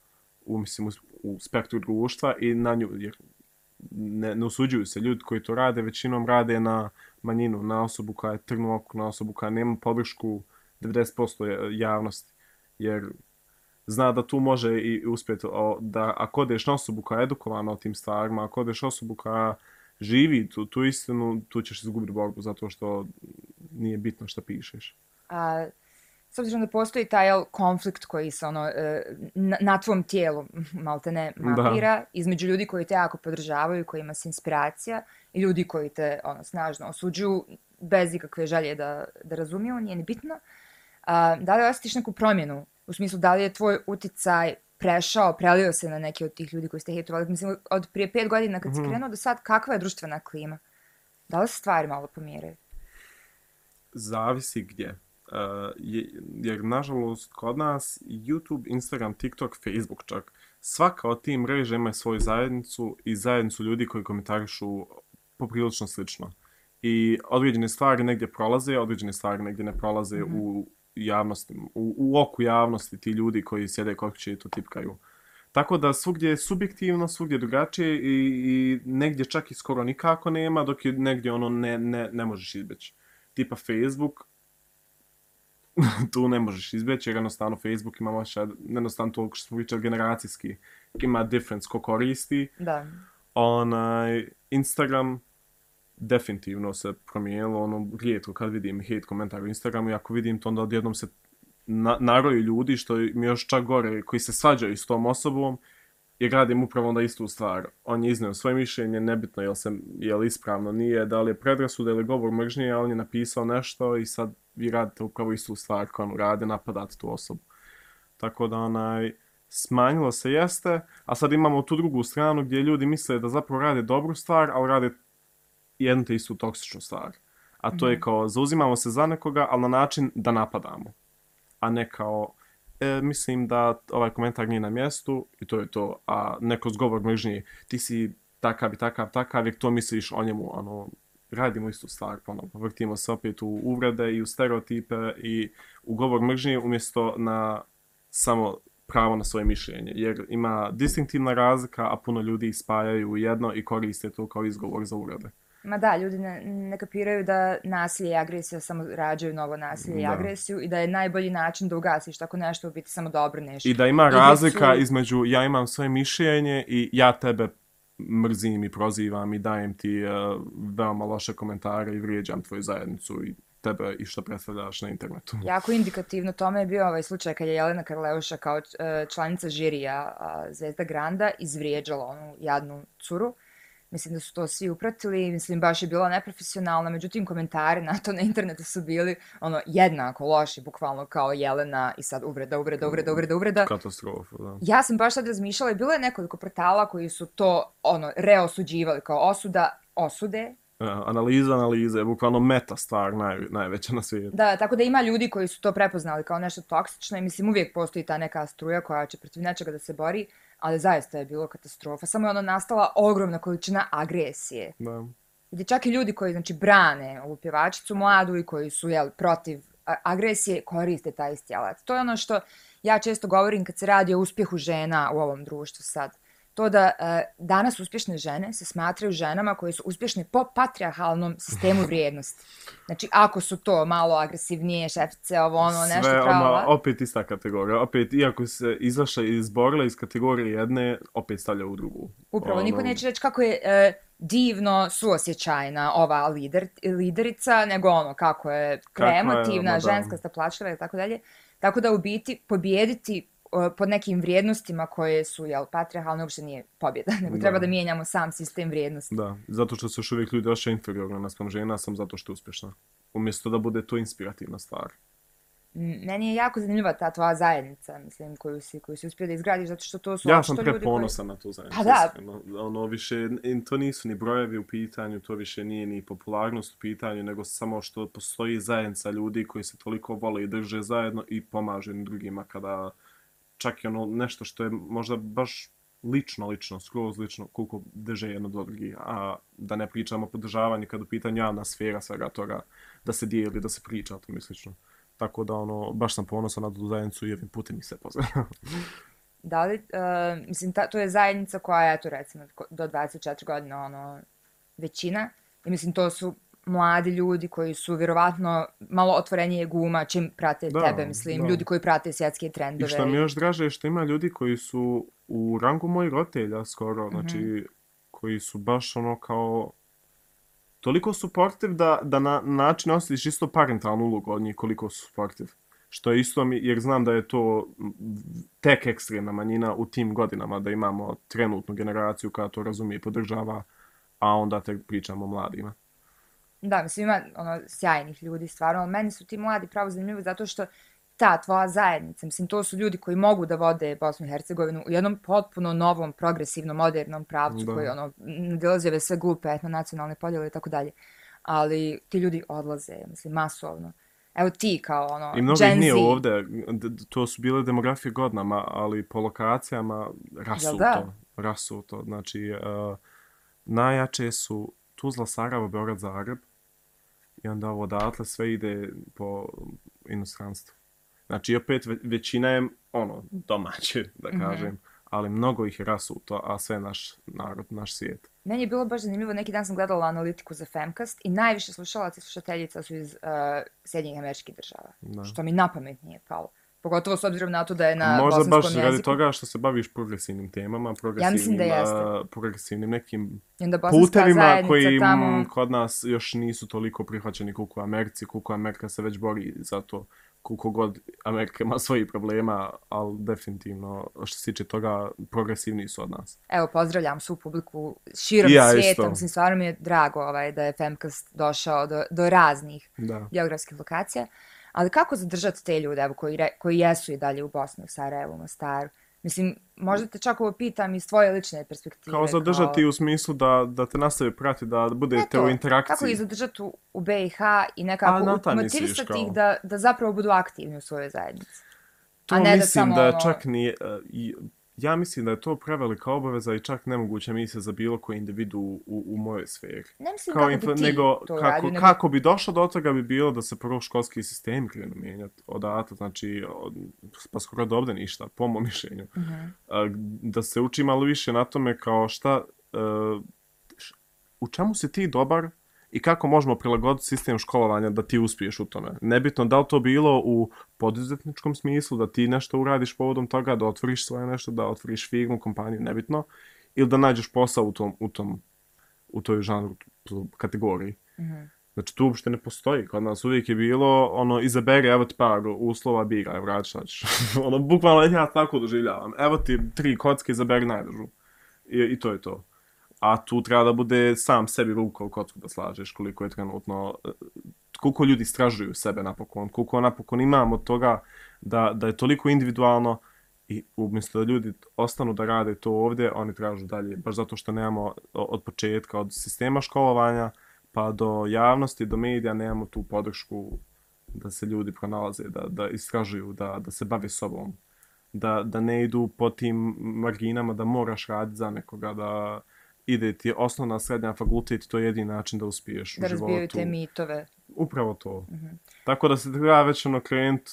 u, mislim, u, u spektru društva i na nju, jer ne, ne usuđuju se ljudi koji to rade, većinom rade na manjinu, na osobu koja je trnu oku, na osobu koja nema podršku devedeset posto javnosti, jer zna da tu može i uspjeti, da ako odeš na osobu koja je edukovana o tim stvarima, ako odeš osobu koja živi tu, tu istinu, tu ćeš izgubiti borbu zato što nije bitno što pišeš. A, s obzirom da postoji taj jel, konflikt koji se ono, na, na tvom tijelu malte ne mapira, da. Između ljudi koji te jako podržavaju, kojima se inspiracija i ljudi koji te ono, snažno osuđuju bez ikakve želje da, da razumiju, nije ni bitno. A, da li osjetiš neku promjenu? U smislu, da li je tvoj uticaj prešao, prelio se na neke od tih ljudi koji ste hejtovali? Mislim, od prije pet godina kad si krenuo do sad, kakva je društvena klima? Da li se stvari malo pomjeraju? Zavisi gdje. Uh, je, jer, nažalost, kod nas YouTube, Instagram, TikTok, Facebook čak, svaka od tih mreža ima svoju zajednicu i zajednicu ljudi koji komentarišu poprilično slično. I određene stvari negdje prolaze, određene stvari negdje ne prolaze mm-hmm. u javnosti, u, u oku javnosti ti ljudi koji sjede kod kuće i to tipkaju. Tako da svugdje je subjektivno, svugdje je drugačije i, i negdje čak i skoro nikako nema, dok je negdje ono ne, ne, ne možeš izbjeći. Tipa Facebook, tu ne možeš izbjeći jer jednostavno Facebook ima vaša, jednostavno toliko što smo pričali generacijski, ima difference ko koristi. Da. Onaj, Instagram, definitivno se promijenilo, ono, rijetko kad vidim hate komentar u Instagramu i ako vidim to onda odjednom se na, naroju ljudi, što mi još čak gore, koji se svađaju s tom osobom i radim upravo onda istu stvar. On je iznio svoje mišljenje, nebitno je li, se, je li ispravno, nije, da li je predrasuda ili govor mržnje, ali on je napisao nešto i sad vi radite upravo istu stvar koju on rade, napadate tu osobu. Tako da onaj, smanjilo se jeste, a sad imamo tu drugu stranu gdje ljudi misle da zapravo rade dobru stvar, ali rade jednu te istu toksičnu stvar. A to mm-hmm. je kao, zauzimamo se za nekoga, ali na način da napadamo. A ne kao, e, mislim da ovaj komentar nije na mjestu i to je to. A neko zgovor mržnje, ti si takav i takav, takav, jer to misliš o njemu, ono, radimo istu stvar, ponovno. Vrtimo se opet u uvrede i u stereotipe i u govor mržnje umjesto na samo pravo na svoje mišljenje. Jer ima distinktivna razlika, a puno ljudi spajaju u jedno i koriste to kao izgovor za uvrede. Ma da, ljudi ne, ne kapiraju da nasilje i agresija samo rađaju novo nasilje da. I agresiju i da je najbolji način da ugasiš tako nešto u biti samo da obrneš. I da ima I razlika su... između ja imam svoje mišljenje i ja tebe mrzim i prozivam i dajem ti uh, veoma loše komentare i vrijeđam tvoju zajednicu i tebe i što predstavljaš na internetu. Jako indikativno tome je bio ovaj slučaj kad je Jelena Karleuša kao članica žirija Zvezda Granda izvrijeđala onu jadnu curu. Mislim da su to svi upratili, mislim baš je bila neprofesionalna, međutim komentari na to na internetu su bili ono jednako loši, bukvalno kao Jelena i sad uvreda, uvreda, uvreda, uvreda, uvreda. Katastrofa, da. Ja sam baš sad razmišljala i bilo je nekoliko portala koji su to ono reosuđivali kao osuda, osude. Ja, analiza, analize, bukvalno meta stvar naj, najveća na svijetu. Da, tako da ima ljudi koji su to prepoznali kao nešto toksično i mislim uvijek postoji ta neka struja koja će protiv nečega da se bori, ali zaista je bilo katastrofa. Samo je ono nastala ogromna količina agresije. Da. Gdje čak i ljudi koji znači brane ovu pjevačicu mladu i koji su jel, protiv agresije koriste taj isti alat. To je ono što ja često govorim kad se radi o uspjehu žena u ovom društvu sad. To da e, danas uspješne žene se smatraju ženama koje su uspješne po patrijarhalnom sistemu vrijednosti. Znači, ako su to malo agresivnije šefice, ovo ono, nešto sve, prava. Sve, opet ista kategorija. Opet, iako se izašla i izborila iz kategorije jedne, opet stavlja u drugu. Upravo, ono... niko neće reći kako je e, divno suosjećajna ova lider, liderica, nego ono, kako je kreativna, ženska, staplačljiva i tako dalje. Tako da u biti pobijediti pod nekim vrijednostima koje su, jel, patrijarhalne, uopšte nije pobjeda, nego da. Treba da mijenjamo sam sistem vrijednosti. Da, zato što se još uvijek ljudi ošće inferiorno naspram žena, sam zato što je uspješna. Umjesto da bude to inspirativna stvar. Meni je jako zanimljiva ta tvoja zajednica, mislim, koju si, koju si uspio da izgradiš, zato što to su... Ja sam preponosan koji... na tu zajednicu. Pa da. Ono, više, to nisu ni brojevi u pitanju, to više nije ni popularnost u pitanju, nego samo što postoji zajednica ljudi koji se toliko vole i drže zajedno i pomažu drugima kada... Čak i ono nešto što je možda baš lično, lično, skroz lično, koliko drže jedno do drugi, a da ne pričamo o podržavanju kad u pitanju javna sfera svega toga, da se dijeli, da se priča o tom i slično. Tako da, ono, baš sam ponosan na tu zajednicu i ovim putem mi se pozdrav. Da li, uh, mislim, ta, to je zajednica koja je, to recimo, do dvadeset četiri godina, ono, većina. I mislim, to su mladi ljudi koji su vjerovatno malo otvorenije guma čim prate Da, tebe, mislim, da. ljudi koji prate svjetske trendove. I što mi još draže je što ima ljudi koji su u rangu mojih roditelja skoro, Mhm. znači, koji su baš ono kao toliko supportive da, da na način osjetiš isto parentalnu ulogu od njih koliko su supportive. Što je isto mi, jer znam da je to tek ekstremna manjina u tim godinama, da imamo trenutnu generaciju koja to razumije i podržava, a onda tek pričamo o mladima. Da, mislim, ima ono, sjajnih ljudi, stvarno, ali meni su ti mladi pravo zanimljivi zato što ta tvoja zajednica, mislim, to su ljudi koji mogu da vode Bosnu i Hercegovinu u jednom potpuno novom, progresivnom, modernom pravcu Da. koji, ono, nadilazi ove sve glupe etno-nacionalne podjele i tako dalje. Ali ti ljudi odlaze, mislim, masovno. Evo ti kao, ono, I mnogo Gen ih nije Z. ovde, d- d- to su bile demografije godinama, ali po lokacijama Jel rasuto. da? Rasuto. Znači, uh, najjače su Tuzla, Sarajevo, Beograd, Zagreb i onda ovo odatle sve ide po inostranstvu. Znači, opet ve- većina je ono, domaće, da kažem, ali mnogo ih je rasuto, a sve naš narod, naš svijet. Meni je bilo baš zanimljivo, neki dan sam gledala analitiku za Femcast i najviše slušalaca i slušateljica su iz uh, Sjedinjenih Američkih Država. Da. Što mi na pamet nije palo. Pogotovo s obzirom na to da je na Možda bosanskom baš jeziku. radi toga što se baviš progresivnim temama, progresivnim, mislim da jeste. uh, progresivnim nekim I onda bosanska putevima zajednica koji tamo... mm, kod nas još nisu toliko prihvaćeni koliko u Americi, koliko Amerika se već bori za to, koliko god Amerika ima svojih problema, ali definitivno što se tiče toga progresivni su od nas. Evo, pozdravljam svu publiku širom I ja svijeta. isto. Mislim, stvarno mi je drago ovaj, da je Femcast došao do, do raznih Da. geografskih lokacija. Ali kako zadržati te ljude evo, koji, re, koji jesu i dalje u Bosni, u Sarajevu, Mostaru? Mislim, možda te čak ovo pitam iz tvoje lične perspektive. Kao zadržati u smislu da, da te nastavi prati, da budete u interakciji. Kako ih zadržati u, u B i H i nekako A, na ta misliš motivisati kao- ih da, da zapravo budu aktivni u svojoj zajednici. To A ne da mislim samo da, ono- čak nije... uh, i- ja mislim da je to prevelika obaveza i čak nemoguća misija za bilo koji individu u, u mojoj sferi. Ne mislim Kao kako info, bi ti nego, to kako, uradio, nego... kako bi došlo do toga bi bilo da se prvo školski sistem krenu mijenjati odatle, znači od, pa skoro do ovde ništa, po mom mišljenju. Mhm. A, da se uči malo više na tome kao šta, uh, š- u čemu si ti dobar i kako možemo prilagoditi sistem školovanja da ti uspiješ u tome. Nebitno da li to bilo u poduzetničkom smislu, da ti nešto uradiš povodom toga, da otvoriš svoje nešto, da otvoriš firmu, kompaniju, nebitno, ili da nađeš posao u tom, u tom, u toj žanru kategoriji. Mhm. Znači, tu uopšte ne postoji. Kod nas uvijek je bilo, ono, izaberi, evo ti par uslova, biraj, vrati šta ćeš. ono, bukvalno ja tako doživljavam. Evo ti tri kocke, izaberi najdražu. I, I to je to. A tu treba da bude sam sebi ruka u kocku da slažeš koliko je trenutno, koliko ljudi istražuju sebe napokon, koliko napokon imamo toga da, da je toliko individualno i umjesto da ljudi ostanu da rade to ovdje, oni tražu dalje, baš zato što nemamo od početka, od sistema školovanja, pa do javnosti, do medija, nemamo tu podršku da se ljudi pronalaze, da, da istražuju, da, da se bave sobom, da, da ne idu po tim marginama, da moraš raditi za nekoga, da ide ti osnovna, srednja, fakultet, to je jedini način da uspiješ Da u životu. razbijaju te mitove. Upravo to. Mhm. Tako da se treba već ono krenut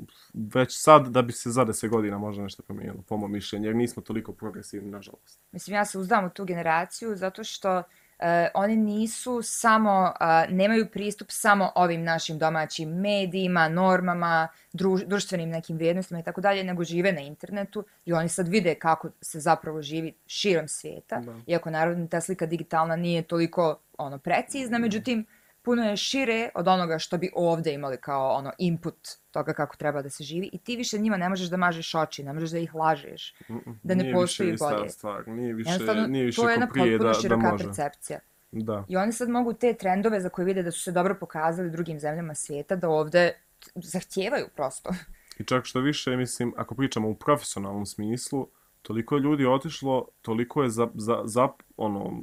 već sad da bi se za deset godina možda nešto promijenilo, po mom mišljenju, jer nismo toliko progresivni, nažalost. Mislim, ja se uzdam u tu generaciju zato što e, oni nisu samo, a, nemaju pristup samo ovim našim domaćim medijima, normama, druž, društvenim nekim vrijednostima i tako dalje, nego žive na internetu i oni sad vide kako se zapravo živi širom svijeta. Da. Iako naravno ta slika digitalna nije toliko ono precizna, međutim puno je šire od onoga što bi ovdje imali kao ono input toga kako treba da se živi i ti više njima ne možeš da mažeš oči, ne možeš da ih lažeš, da ne nije postoji više bolje. ista stvar, nije više, Jednostavno, nije više to je jedna ko prije potpuno da, da široka može. percepcija. Da. I oni sad mogu te trendove za koje vide da su se dobro pokazali drugim zemljama svijeta, da ovdje zahtijevaju prosto. I čak što više, mislim, ako pričamo u profesionalnom smislu, toliko je ljudi otišlo, toliko je za, za, za ono,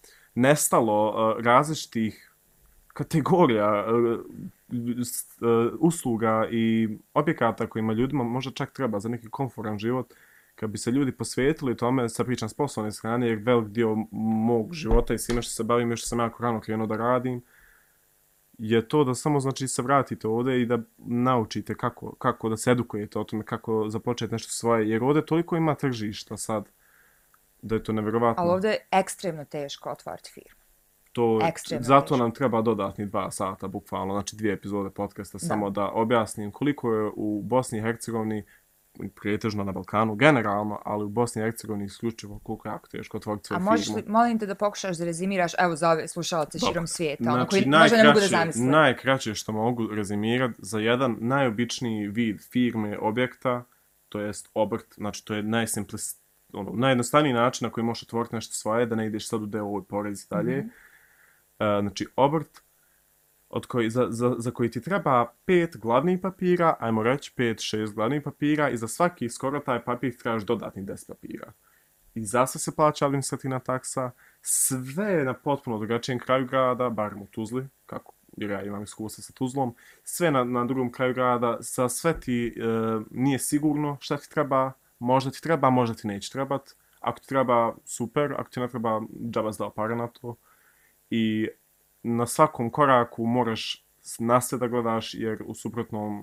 nestalo uh, različitih kategorija uh, s- uh, usluga i objekata kojima ljudima možda čak treba za neki komforan život, kad bi se ljudi posvetili tome, sad pričam s poslovne strane, jer velik dio mog života i svime što se bavim, još što sam jako rano krenuo da radim, je to da samo znači se vratite ovdje i da naučite kako, kako da se edukujete o tome, kako započeti nešto svoje. Jer ovdje toliko ima tržišta sad da je to nevjerovatno. Ali ovdje je ekstremno teško otvoriti firmu. To, ekstremno zato teško. nam treba dodatni dva sata, bukvalno, znači dvije epizode podcasta, da. Samo da objasnim koliko je u Bosni i Hercegovini, pretežno na Balkanu, generalno, ali u Bosni i Hercegovini isključivo koliko je jako teško otvoriti svoju firmu. A možeš li, molim te da pokušaš da rezimiraš, evo za ove slušalce širom svijeta, znači, ono koji možda ne mogu da zamisle. Najkraće što mogu rezimirati za jedan najobičniji vid firme, objekta, to jest obrt, znači to je najsimplis, ono, najjednostavniji način na koji možeš otvoriti nešto svoje, da ne ideš sad u deo ovoj porez i dalje. Mm-hmm. Uh, znači obrt, od koji, za, za, za koji ti treba pet glavnih papira, ajmo reći pet, šest glavnih papira i za svaki skoro taj papir trebaš dodatnih deset papira. I za sve se plaća administrativna taksa, sve je na potpuno drugačijem kraju grada, barem u Tuzli, kako, jer ja imam iskustva sa Tuzlom, sve na, na drugom kraju grada, sa sve ti e, nije sigurno šta ti treba, možda ti treba, možda ti neće trebat, ako ti treba super, ako ti ne treba, džaba zdao pare na to. I na svakom koraku moraš na sve da gledaš, jer u suprotnom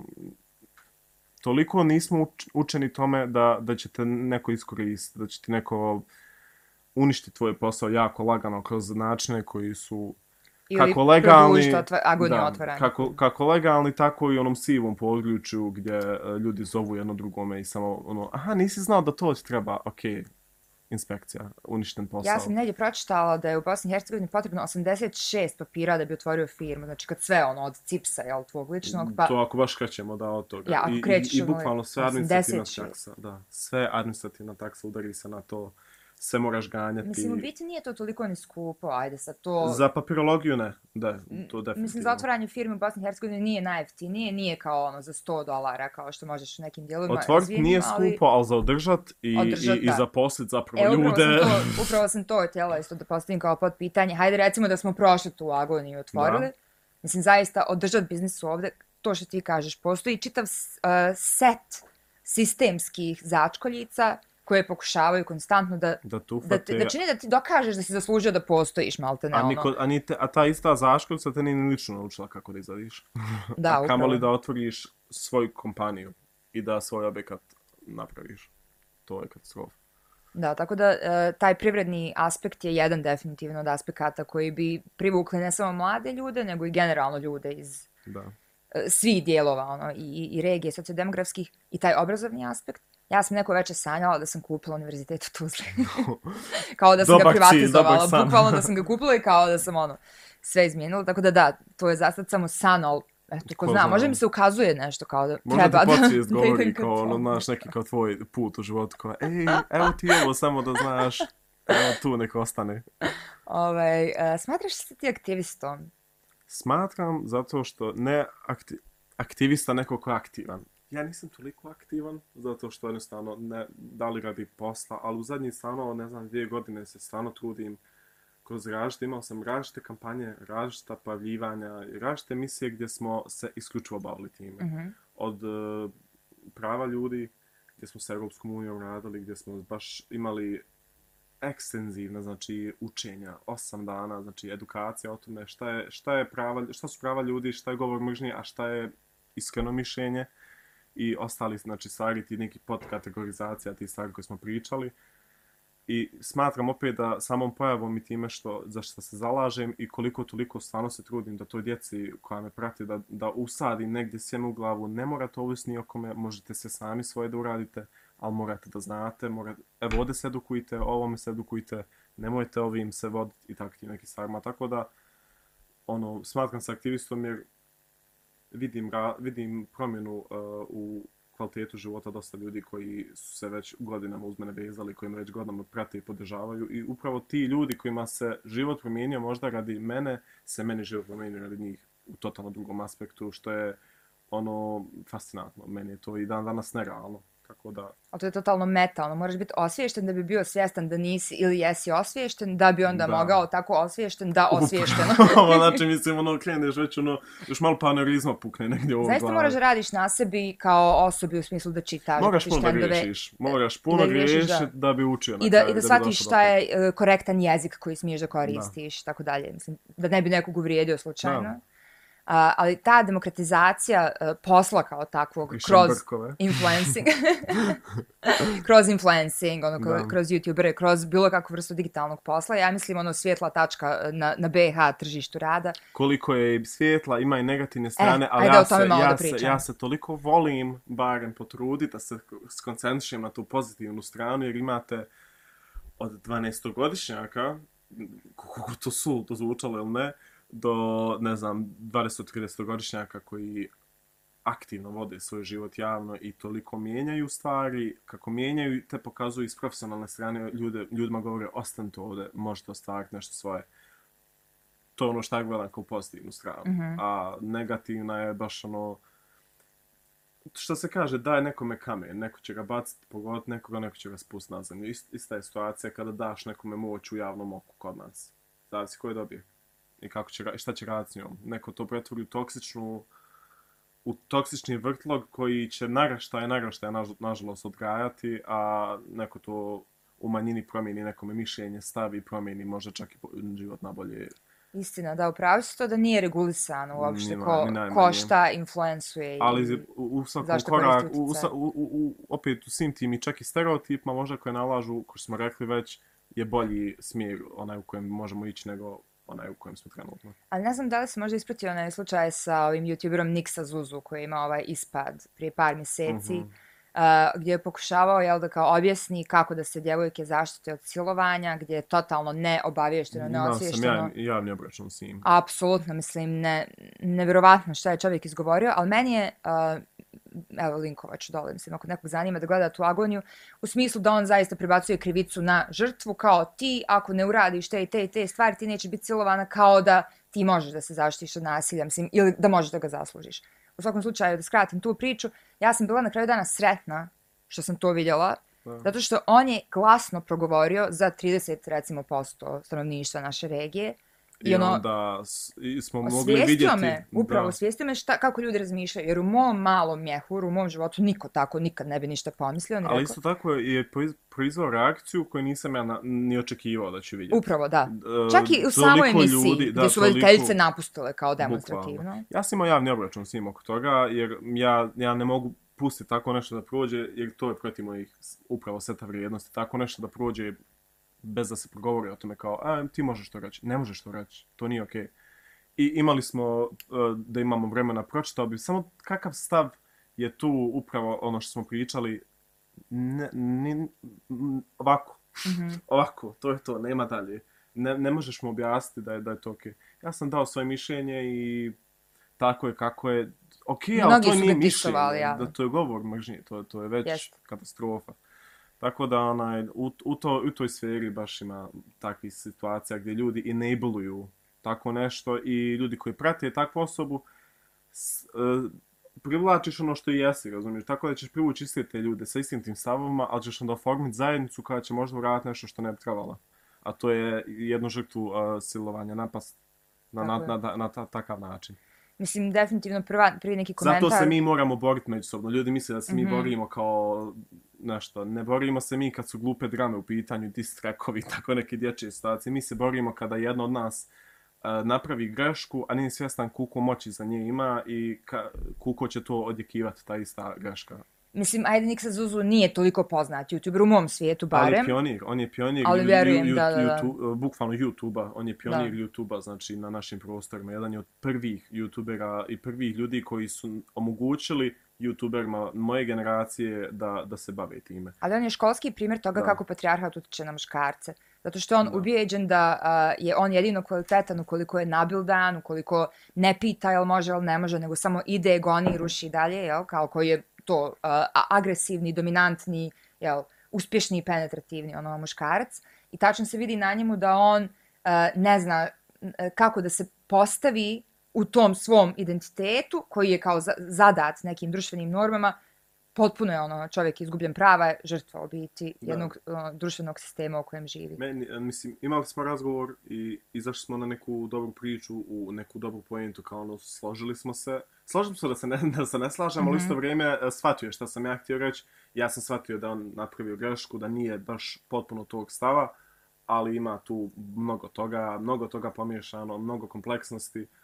toliko nismo učeni tome da, da će te neko iskoristiti, da će ti neko uništiti tvoj posao jako lagano kroz načine koji su ili kako legalni, otvor, agoniju da, otvaranja. Kako, kako legalni, tako i onom sivom području gdje uh, ljudi zovu jedno drugome i samo ono, aha, nisi znao da to ti treba, okej. Okay. Inspekcija, uništen posao. Ja sam negdje pročitala da je u Bosni i Hercegovini potrebno osamdeset šest papira da bi otvorio firmu. Znači kad sve ono od cipsa, jel, tvog ličnog. Pa... To ako baš krećemo da od toga. Ja, ako I, krećeš, i, i bukvalno sve administrativna taksa. Da, sve administrativna taksa udari se na to. Sve moraš ganjati. Mislim, u biti nije to toliko ni skupo, ajde sad to... Za papirologiju ne, da, to definitivno. Mislim, za otvaranje firme u Bosni i Hercegovini nije najjeftinije, nije kao ono za sto dolara, kao što možeš u nekim dijelovima... Otvoriti nije ali... skupo, ali za održat i, održat, i, i zaposliti zapravo e, ljude. Upravo sam to, upravo sam to htjela isto da postavim kao pod pitanje. Hajde recimo da smo prošli tu agoniju i otvorili. Da. Mislim, zaista održat biznis ovdje, to što ti kažeš, postoji čitav uh, set sistemskih začkoljica koje pokušavaju konstantno da, da, da, da čini da ti dokažeš da si zaslužio da postojiš, malte ne a, ono. niko, a, te, a ta ista zaškoljica te nije ni lično naučila kako da izvadiš. Da, a kamoli da otvoriš svoju kompaniju i da svoj objekat napraviš. To je katastrofa. Da, tako da e, taj privredni aspekt je jedan definitivno od aspekata koji bi privukli ne samo mlade ljude, nego i generalno ljude iz da. E, svih dijelova ono, i, i regije sociodemografskih i taj obrazovni aspekt. Ja sam neko večer sanjala da sam kupila univerzitet u Tuzli. Kao da sam dobar ga privatizovala, cilj, bukvalno da sam ga kupila i kao da sam ono sve izmijenila. Tako da da, to je zasad samo san, ali eto, ko, ko zna, možda mi se ukazuje nešto kao da možda treba da... Možda ti podsvijest govori kao, ono, znaš, neki kao tvoj put u životu, kao, ej, evo ti ovo samo da znaš, evo tu neko ostane. Ove, uh, smatraš se ti aktivistom? Smatram zato što ne akti- aktivista neko ko je aktivan. Ja nisam toliko aktivan, zato što jednostavno ne da li radi posla, ali u zadnjih stvarno, ne znam, dvije godine se stvarno trudim kroz različite, imao sam različite kampanje, različita pojavljivanja, različite emisije gdje smo se isključivo bavili time. Mm-hmm. Od uh, prava ljudi, gdje smo s Europskom unijom radili, gdje smo baš imali ekstenzivna, znači, učenja, osam dana, znači, edukacija o tome šta, je, šta, je prava, šta su prava ljudi, šta je govor mržnje, a šta je iskreno mišljenje. I ostali, znači, stvari, ti neki podkategorizacija, ti stvari koje smo pričali. I smatram opet da samom pojavom i time što, za što se zalažem i koliko toliko stvarno se trudim da toj djeci koja me prati, da, da usadim negdje sjenu u glavu, ne morate ovisni ni o kome, možete se sami svoje da uradite, ali morate da znate, morate, evo ovdje se edukujte, ovome se edukujte, nemojte ovim se voditi i tako ti neki stvarima. Tako da, ono, smatram se aktivistom jer vidim, vidim promjenu uh, u kvalitetu života dosta ljudi koji su se već godinama uz mene vezali, koji me već godinama prate i podržavaju. I upravo ti ljudi kojima se život promijenio, možda radi mene, se meni život promijenio radi njih u totalno drugom aspektu, što je ono fascinantno. Meni je to i dan danas nerealno. Tako da... A to je totalno meta, ono, moraš biti osviješten da bi bio svjestan da nisi ili jesi osviješten, da bi onda da. mogao tako osviješten da osviješteno. Znači, mislim, ono, kreneš već, ono, još malo panerizma pukne negdje u ovom glavu. Zaista moraš da radiš na sebi kao osobi u smislu da čitaš. Moraš puno da griješiš, moraš puno da griješiti da. da bi učio na I da, kraju. I da shvatiš šta je korektan jezik koji smiješ da koristiš, da. tako dalje. Mislim, da ne bi nekog uvrijedio slučajno. Da. ali ta demokratizacija uh, posla kao takvog Više kroz brkove. influencing, kroz influencing, ono, Da. kroz youtubere, kroz bilo kakvu vrstu digitalnog posla, ja mislim ono svjetla tačka na, na B i H tržištu rada. Koliko je svjetla, ima i negativne strane, e, ali ajde ja o tome se, malo ja, da se, ja se toliko volim barem potruditi da se skoncentrišem na tu pozitivnu stranu, jer imate od dvanaestogodišnjaka, koliko to su, to zvučalo ili ne, do, ne znam, dvadeset-tridesetogodišnjaka koji aktivno vode svoj život javno i toliko mijenjaju stvari, kako mijenjaju, te pokazuju iz profesionalne strane, ljude, ljudima govore, ostanite ovdje, možete ostvariti nešto svoje. To je ono što ja gledam kao pozitivnu stranu. Mm-hmm. A negativna je baš ono, što se kaže, daj nekome kamen, neko će ga baciti, pogoditi nekoga, neko će ga spustiti na zemlju. Ist, ista je situacija kada daš nekome moć u javnom oku kod nas. Zavisi ko je dobije. I kako će, šta će raditi s njom. Neko to pretvori u toksičnu, u toksični vrtlog koji će naraštaj, naraštaj, nažalost, odgajati, a neko to u manjini promijeni nekome mišljenje, stavi, promijeni možda čak i život na bolje. Istina, da, upravo se to da nije regulisano uopšte Nima, ko, ko šta influencuje. Ali u, u svakom koraku, u, u, u, opet u svim tim i čak i stereotipima možda koje nalažu, ko smo rekli već, je bolji smjer onaj u kojem možemo ići nego onaj u kojem smo trenutno. Ali ne znam da li se možda ispratio onaj slučaj sa ovim youtuberom Nixa Zuzu koji ima ovaj ispad prije par mjeseci. Mm-hmm. Uh, gdje je pokušavao jel, da kao objasni kako da se djevojke zaštite od silovanja, gdje je totalno neobaviješteno, neosviješteno. Imao sam ja, javni obračun s njim. Apsolutno, mislim, ne, nevjerovatno šta je čovjek izgovorio, ali meni je, uh, evo linkovat ću dole, mislim, ako nekog zanima da gleda tu agoniju, u smislu da on zaista prebacuje krivicu na žrtvu, kao ti, ako ne uradiš te i te i te stvari, ti neće biti silovana, kao da ti možeš da se zaštitiš od nasilja, mislim, ili da možeš da ga zaslužiš. U svakom slučaju, da skratim tu priču, ja sam bila na kraju dana sretna što sam to vidjela, da. Zato što on je glasno progovorio za trideset, recimo, posto stanovništva naše regije. I, I ono, onda smo mogli vidjeti... me, upravo osvijestio me šta, kako ljudi razmišljaju, jer u mom malom mjehuru, u mom životu, niko tako nikad ne bi ništa pomislio. Ali rekao, isto tako je proizvao reakciju koju nisam ja na, ni očekivao da ću vidjeti. Upravo, da. Čak i u samoj emisiji, ljudi, da, gdje su voditeljice napustile kao demonstrativno. Bukvalno. Ja sam imao javni obračun s njim oko toga, jer ja, ja ne mogu pustiti tako nešto da prođe, jer to je protiv mojih upravo seta vrijednosti. Tako nešto da prođe bez da se progovori o tome kao, a, ti možeš to reći, ne možeš to reći, to nije okej. Okay. I imali smo, uh, da imamo vremena, pročitao bi samo kakav stav je tu upravo ono što smo pričali, ne, ne, ovako, mm-hmm. ovako, to je to, nema dalje. Ne, ne možeš mu objasniti da je, da je to okej. Okay. Ja sam dao svoje mišljenje i tako je kako je, okej, okay, ali to nije mišljenje, da to je govor mržnje, to, to je već yes. katastrofa. Tako da onaj, u, u, to, u toj sferi baš ima takvih situacija gdje ljudi enabluju tako nešto i ljudi koji prate takvu osobu s, uh, privlačiš ono što i jesi, razumiješ? Tako da ćeš privući iste te ljude sa istim tim stavovima, ali ćeš onda oformiti zajednicu koja će možda uraditi nešto što ne bi trebala. A to je jednu žrtvu uh, silovanja, napast na, na, na, na, na ta, takav način. Mislim, definitivno prva, prvi neki komentar... Zato se mi moramo boriti međusobno. Ljudi misle da se mi mm-hmm. borimo kao nešto. Ne borimo se mi kad su glupe drame u pitanju, diss-trackovi, tako neke dječje situacije. Mi se borimo kada jedna od nas uh, napravi grešku, a nije svjestan koliko moći za nje ima i ka, koliko će to odjekivati ta ista greška. Mislim, ajde, Nixa Zuzu nije toliko poznat YouTuber u mom svijetu, barem. Ali pionir, on je pionir ali vjerujem, ju, ju, da, da, da. YouTube, bukvalno YouTube-a, on je pionir da. YouTube-a, znači na našim prostorima. Jedan je od prvih YouTubera i prvih ljudi koji su omogućili YouTuberima moje generacije da, da se bave time. Ali on je školski primjer toga da. Kako patrijarhat utiče na muškarce. Zato što on da. Ubijeđen da uh, je on jedino kvalitetan ukoliko je nabildan, ukoliko ne pita jel može ili ne može, nego samo ide, goni i ruši dalje, jel, kao koji je to uh, agresivni, dominantni, jel, uspješni i penetrativni ono, muškarac. I tačno se vidi na njemu da on uh, ne zna uh, kako da se postavi u tom svom identitetu koji je kao za- zadat nekim društvenim normama. Potpuno je ono, čovjek izgubljen prava, žrtva u biti jednog ono, društvenog sistema u kojem živi. Meni, mislim, imali smo razgovor i izašli smo na neku dobru priču, u neku dobru pojentu, kao ono, složili smo se. Složili smo se da se ne, da se ne slažemo, mm-hmm. ali isto vrijeme shvatio šta sam ja htio reći. Ja sam shvatio da on napravio grešku, da nije baš potpuno tog stava, ali ima tu mnogo toga, mnogo toga pomiješano, mnogo kompleksnosti.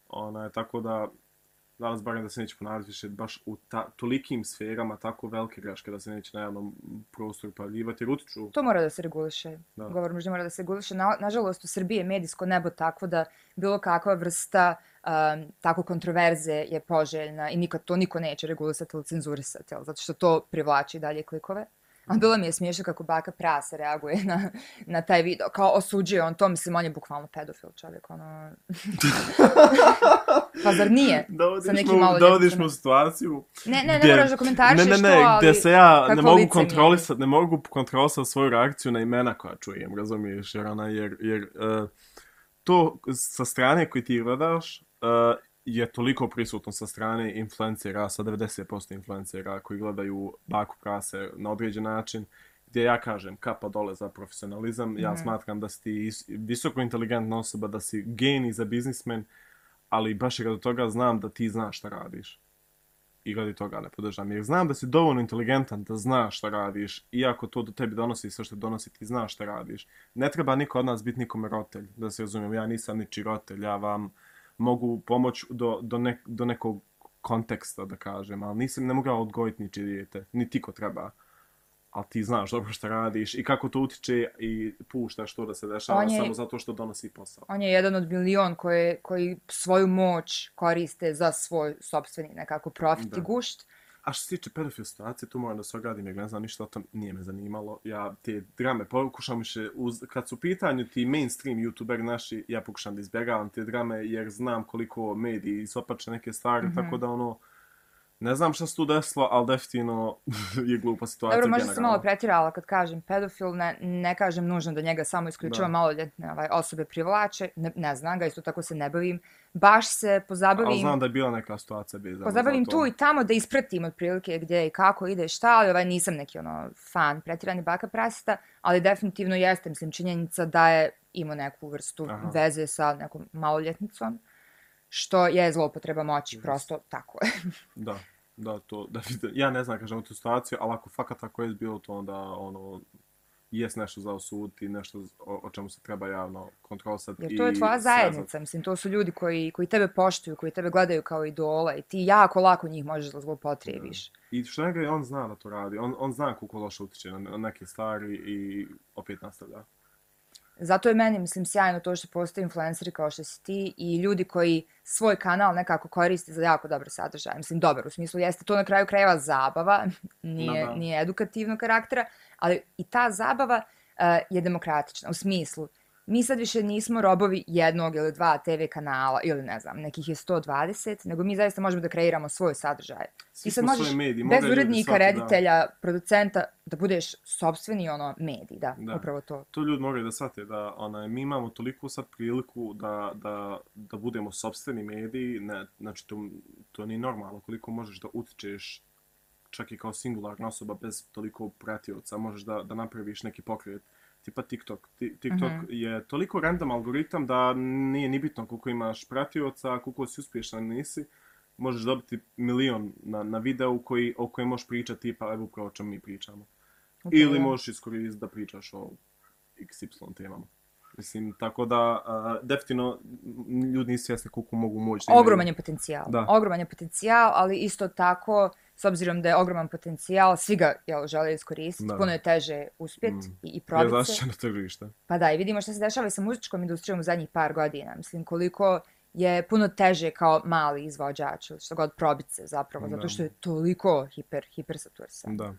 Onaj, tako da, danas barem da se neće ponavljati više baš u ta, tolikim sferama tako velike greške da se neće na javnom prostoru pojavljivati jer utiču. To mora da se reguliše. Da. Govor mržnje mora da se reguliše. Na, nažalost, u Srbiji je medijsko nebo takvo da bilo kakva vrsta um, tako kontroverze je poželjna i nikad to niko neće regulisati ili cenzurisati, jel? Zato što to privlači dalje klikove. A bilo mi je smiješno kako baka prasa reaguje na, na taj video. Kao osuđuje on to, mislim, on je bukvalno pedofil čovjek, ono... Pa zar nije? Dovodiš me u situaciju... Ne, ne, ne moraš da komentarišeš to, ali... Ne, ne, ne, gdje se ja ne mogu kontrolisati, ne mogu kontrolisati svoju reakciju na imena koja čujem, razumiješ? Jer, ona, jer, jer uh, to sa strane koji ti gledaš, uh, je toliko prisutno sa strane influencera, sa devedeset posto influencera koji gledaju baku prase na određen način, gdje ja kažem kapa dole za profesionalizam, mm. ja smatram da si ti visoko inteligentna osoba, da si genij za biznismen, ali baš i radi toga znam da ti znaš šta radiš. I radi toga ne podržam. Jer znam da si dovoljno inteligentan da znaš šta radiš, iako to do tebi donosi sve što donosi, ti znaš šta radiš. Ne treba niko od nas biti nikome rotelj, da se razumijem, ja nisam niči rotelj, ja vam mogu pomoći do, do, ne, do nekog konteksta, da kažem, ali nisam, ne mogu odgojiti niči dijete, ni ti ko treba. Ali ti znaš dobro što radiš i kako to utiče i puštaš to da se dešava je, samo zato što donosi posao. On je jedan od milion koji, koji svoju moć koriste za svoj sopstveni nekako profit da. I gušt. A što se tiče pedofil situacije, tu moram da se ogradim jer ne znam ništa o tom, nije me zanimalo. Ja te drame pokušam više, uz, kad su u pitanju ti mainstream youtuberi naši, ja pokušam da izbjegavam te drame jer znam koliko mediji isopače neke stvari, mm-hmm. tako da ono, ne znam šta se tu desilo, ali definitivno je glupa situacija. Dobro, možda se malo pretirala kad kažem pedofil, ne, ne kažem nužno da njega samo isključivo maloljetne ovaj, osobe privlače, ne, ne znam ga, isto tako se ne bavim. Baš se pozabavim... Ali znam da je bila neka situacija bezana. Pozabavim tu i tamo da ispratim otprilike gdje i kako ide šta, ali ovaj nisam neki ono fan pretirani baka prasita, ali definitivno jeste, mislim, činjenica da je imao neku vrstu Aha. veze sa nekom maloljetnicom. Što je zloupotreba moći, prosto tako je. Da, da, to, da, ja ne znam kažem tu situaciju, ali ako fakat tako je bilo to, onda ono, jes nešto za osuditi, nešto o, o čemu se treba javno kontrolisati. Jer to je tvoja zajednica, mislim, to su ljudi koji, koji tebe poštuju, koji tebe gledaju kao idola i ti jako lako njih možeš da zloupotrebiš. I što njega on zna da to radi, on, on zna koliko loše utiče na, na neke stvari i opet nastavlja. Zato je meni, mislim, sjajno to što postoje influenceri kao što si ti i ljudi koji svoj kanal nekako koriste za jako dobar sadržaj. Mislim, dobar, u smislu jeste to na kraju krajeva zabava, nije, no, nije edukativnog karaktera, ali i ta zabava uh, je demokratična, u smislu. Mi sad više nismo robovi jednog ili dva te ve kanala, ili ne znam, nekih je sto dvadeset, nego mi zaista možemo da kreiramo svoj sadržaj. Svi I sad možeš mediji, bez urednika, reditelja, da. producenta, da budeš sopstveni ono medij, da, da, upravo to. To ljudi moraju da shvate, da onaj, mi imamo toliko sad priliku da, da, da budemo sopstveni mediji, ne, znači to, to nije normalno, koliko možeš da utičeš čak i kao singularna osoba bez toliko pratioca, možeš da, da napraviš neki pokret. Tipa TikTok. TikTok mm-hmm. je toliko random algoritam da nije ni bitno koliko imaš pratioca, koliko si uspješan nisi. Možeš dobiti milion na, na videu koji, o kojem možeš pričati tipa evo upravo o čemu mi pričamo. Okay, Ili ja. možeš iskoristiti da pričaš o iks ipsilon temama. Mislim, tako da uh, definitivno ljudi nisu svjesni koliko mogu moći. Ogroman je potencijal. Da. Ogroman je potencijal, ali isto tako, s obzirom da je ogroman potencijal, svi ga jel, žele iskoristiti, puno je teže uspjeti mm. i, i probiti se. Je zaštićeno tržište. Pa da, i vidimo što se dešava i sa muzičkom industrijom u zadnjih par godina. Mislim, koliko je puno teže kao mali izvođač, što god probiti se zapravo, zato što je toliko hiper, hiper saturisan. Da.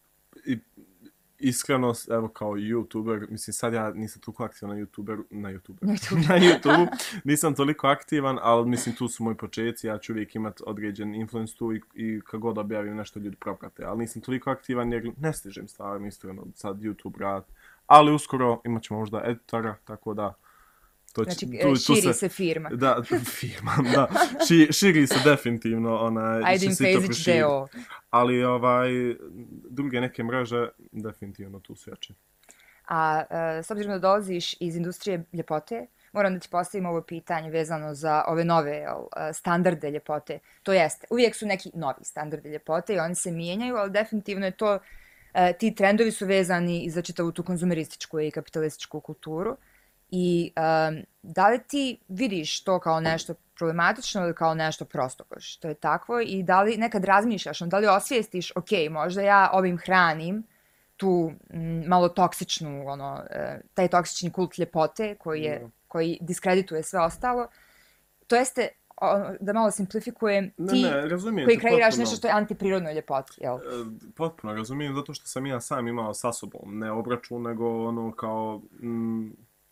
I iskreno, evo kao YouTuber, mislim sad ja nisam toliko aktivan na YouTuberu, na YouTuberu, na YouTubeu, nisam toliko aktivan, ali mislim tu su moji početci, ja ću uvijek imati određen influence tu i, i kad god objavim nešto ljudi proprate, ali nisam toliko aktivan jer ne stižem stvarno iskreno sad YouTube rad, ali uskoro imat ćemo možda editora, tako da to će, znači, tu, širi tu se, se firma. Da, firma, da. Ši, širi se definitivno. Onaj, Aydin Fezić D O. Ali ovaj, druge neke mreže definitivno tu su jače. A uh, s obzirom da dolaziš iz industrije ljepote, moram da ti postavim ovo pitanje vezano za ove nove uh, standarde ljepote. To jeste, uvijek su neki novi standarde ljepote i oni se mijenjaju, ali definitivno je to, uh, ti trendovi su vezani i za čitavu tu konzumerističku i kapitalističku kulturu. I um, da li ti vidiš to kao nešto problematično ili kao nešto prosto što je takvo i da li nekad razmišljaš, da li osvijestiš, ok, možda ja ovim hranim tu m, malo toksičnu, ono, e, taj toksični kult ljepote koji, je, Da. koji diskredituje sve ostalo. To jeste, o, da malo simplifikujem, ti Ne, ne, razumijem koji te kreiraš potpuno. nešto što je antiprirodno ljepoti, jel? E, Potpuno razumijem, zato što sam ja sam imao sa sobom, ne obračun, nego ono kao, mm,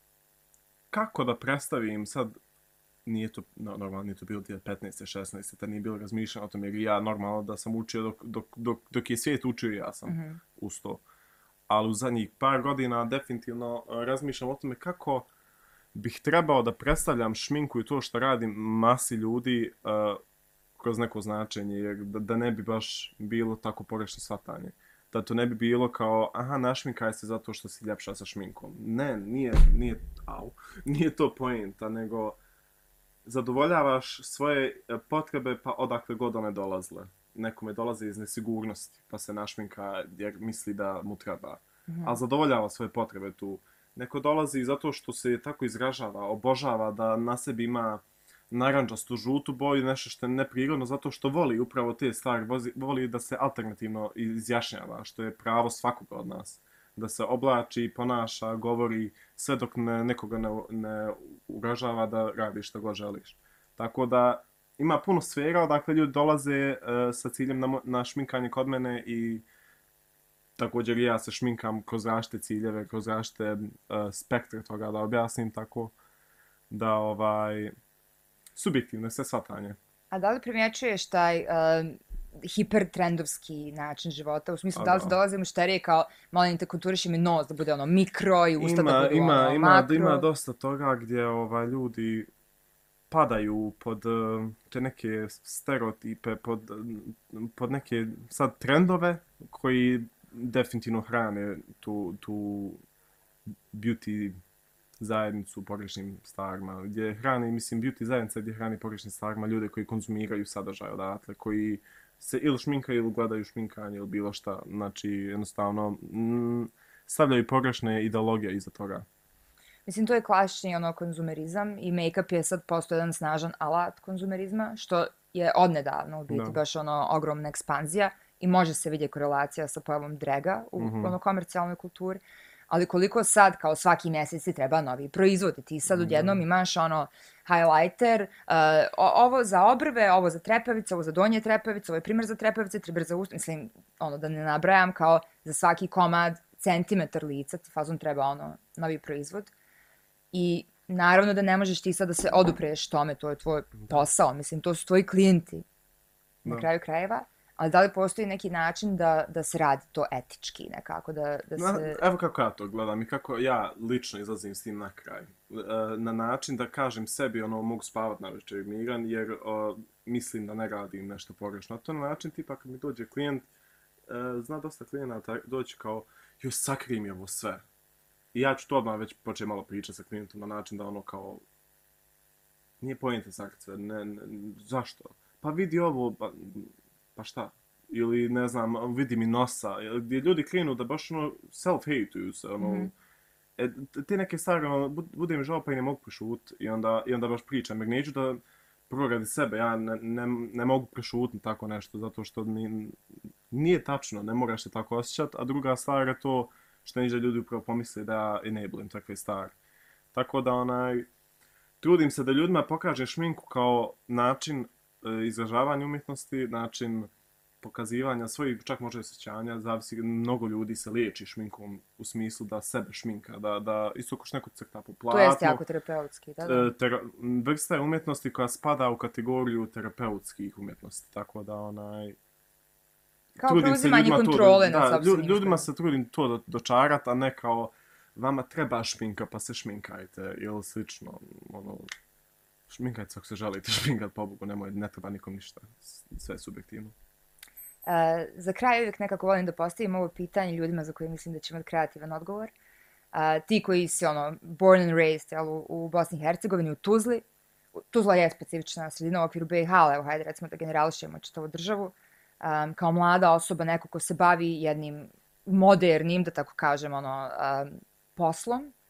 kako da predstavim sad, nije to, no, normalno nije to bilo tije petnaeste, šesnaeste, tad nije bilo razmišljeno o tom, jer ja normalno da sam učio dok, dok, dok, dok je svijet učio, ja sam Mhm. uz to. Ali u zadnjih par godina definitivno e, razmišljam o tome kako bih trebao da predstavljam šminku i to što radim masi ljudi uh, kroz neko značenje, jer da, da ne bi baš bilo tako pogrešno shvatanje. Da to ne bi bilo kao, aha, našminkaj se zato što si ljepša sa šminkom. Ne, nije, nije, au, nije to poenta, nego zadovoljavaš svoje potrebe pa odakle god one dolazle. Nekome dolaze iz nesigurnosti, pa se našminka jer misli da mu treba. Mhm. A zadovoljava svoje potrebe tu. Neko dolazi zato što se tako izražava, obožava da na sebi ima narančastu žutu boju, nešto što je neprirodno, zato što voli upravo te stvari, voli da se alternativno izjašnjava, što je pravo svakoga od nas. Da se oblači, ponaša, govori, sve dok ne, nekoga ne, ne uražava da radi što god želiš. Tako da ima puno sfera odakle ljudi dolaze uh, sa ciljem na, na šminkanje kod mene i također ja se šminkam kroz različite ciljeve, kroz različite uh, spektre toga, da objasnim tako da ovaj subjektivno je sve shvatanje. A da li primjećuješ taj uh, hipertrendovski način života? U smislu, A, da li ti da. dolaze mušterije kao, molim te, konturiši mi nos da bude ono mikro i usta Ima, da budu ima, ono ima, makro? ima dosta toga gdje ovaj, ljudi padaju pod uh, te neke stereotipe, pod, pod neke sad trendove koji definitivno hrane tu, tu beauty zajednicu pogrešnim stvarima, gdje hrani, mislim, beauty zajednica gdje hrani pogrešnim stvarima ljude koji konzumiraju sadržaj odatle, koji se ili šminkaju ili gledaju šminkanje ili bilo šta, znači jednostavno mm, stavljaju pogrešne ideologije iza toga. Mislim, to je klasični ono konzumerizam i make-up je sad postao jedan snažan alat konzumerizma, što je odnedavno u biti Da. baš ono ogromna ekspanzija i može se vidjeti korelacija sa pojavom draga u Mhm. ono komercijalnoj kulturi. Ali koliko sad, kao svaki mjesec ti treba novi proizvod i ti sad odjednom imaš ono highlighter, uh, o- ovo za obrve, ovo za trepavice, ovo za donje trepavice, ovo je primjer za trepavice, primjer za usta, mislim, ono da ne nabrajam, kao za svaki komad centimetar lica ti fazom treba ono novi proizvod. I naravno da ne možeš ti sad da se odupreš tome, to je tvoj posao, mislim, to su tvoji klijenti na Da. kraju krajeva, ali da li postoji neki način da, da se radi to etički nekako, da, da Na, se... evo kako ja to gledam i kako ja lično izlazim s tim na kraj. E, na način da kažem sebi ono mogu spavat na večer miran jer o, mislim da ne radim nešto pogrešno. A to na način tipa kad mi dođe klijent, e, zna dosta klijenata doći kao joj sakri mi ovo sve. I ja ću to odmah već početi malo pričati sa klijentom na način da ono kao nije pojenta sakriti sve, ne, ne, zašto? Pa vidi ovo, pa, pa šta? Ili ne znam, vidi mi nosa, gdje ljudi krenu da baš ono self-hateuju se, ono, mm-hmm. e, te neke stvari, ono, bude mi žao pa i ne mogu prešut i onda, i onda baš pričam, jer neću da prvo radi sebe, ja ne, ne, ne mogu prešutiti tako nešto, zato što ni, nije tačno, ne moraš se tako osjećati, a druga stvar je to što neđe ljudi upravo pomisle da ja enablim takve stvari. Tako da, onaj, trudim se da ljudima pokažem šminku kao način e, izražavanja umjetnosti, način pokazivanja svojih, čak može osjećanja, zavisi, mnogo ljudi se liječi šminkom u smislu da sebe šminka, da, da isto koš neko crta po platnu. To jeste jako terapeutski, da, da. Tera, vrsta je umjetnosti koja spada u kategoriju terapeutskih umjetnosti, tako da onaj... Kao preuzimanje kontrole da, nad da, sopstvenim ljudima se trudim to do, dočarat, a ne kao vama treba šminka pa se šminkajte ili slično, ono... Šminkajte se ako se želite šminkat, pobogu, nemoj, ne treba nikom ništa, sve je subjektivno. Uh, za kraj uvijek nekako volim da postavim ovo pitanje ljudima za koje mislim da će imati kreativan odgovor. Uh, ti koji si ono, born and raised jel, u, u Bosni i Hercegovini, u Tuzli. Tuzla je specifična sredina u okviru B i H, ali evo, hajde recimo da generališemo čitavu državu. Um, kao mlada osoba, neko ko se bavi jednim modernim, da tako kažem, ono, um, poslom,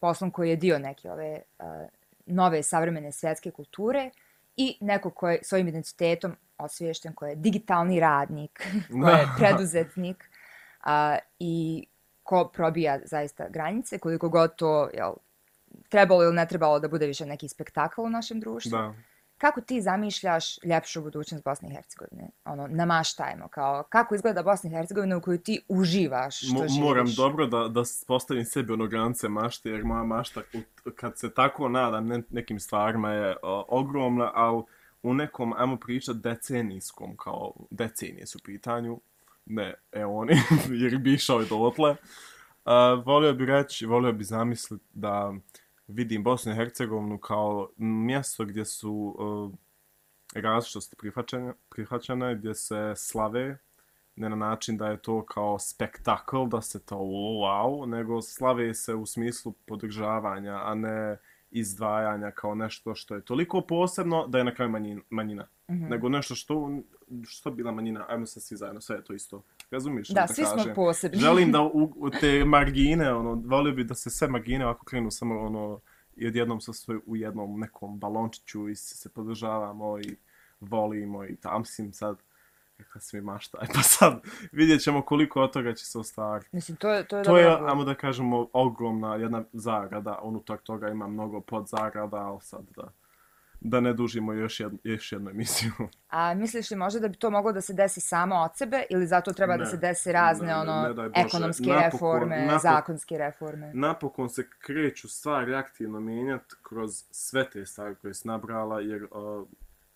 poslom koji je dio neke ove uh, nove savremene svjetske kulture i neko ko je svojim identitetom osviješten, ko je digitalni radnik, ko je preduzetnik uh, i ko probija zaista granice, koliko god to jel, trebalo ili ne trebalo da bude više neki spektakl u našem društvu. Da. Kako ti zamišljaš ljepšu budućnost Bosne i Hercegovine? Ono, namaštajmo, kao kako izgleda Bosna i Hercegovina u kojoj ti uživaš što Mo- živiš? Moram dobro da, da postavim sebi ono granice mašte, jer moja mašta kad se tako nada ne, nekim stvarima je o, ogromna, ali u nekom, ajmo pričat, decenijskom, kao decenije su u pitanju, ne eoni, jer bi išao i dotle. Uh, volio bi reći, volio bi zamisliti da vidim Bosnu i Hercegovinu kao mjesto gdje su uh, različitosti prihvaćene, prihvaćene, gdje se slave, ne na način da je to kao spektakl, da se to wow, nego slave se u smislu podržavanja, a ne izdvajanja kao nešto što je toliko posebno da je na kraju manjina. manjina. Mm-hmm. Nego nešto što, što bila manjina, ajmo se svi zajedno, sve je to isto. Razumiješ? Da, da svi kažem. Smo posebni. Želim da u, u te margine, ono, volio bi da se sve margine ovako krenu samo ono, i odjednom sa sve u jednom nekom balončiću i se podržavamo i volimo i tamsim sad. Kakva si mi maštaj, pa sad vidjet ćemo koliko od toga će se ostvariti. Mislim, to je, to je, to je ajmo da kažemo, ogromna jedna zagrada, unutar toga ima mnogo podzagrada, ali sad da, da ne dužimo još, jed, još jednu emisiju. A misliš li možda da bi to moglo da se desi samo od sebe ili zato treba ne, da se desi razne ne, ono, ne, ne ekonomske napokon, reforme, napokon, zakonske reforme? Napokon se kreću stvari aktivno mijenjati kroz sve te stvari koje si nabrala, jer uh,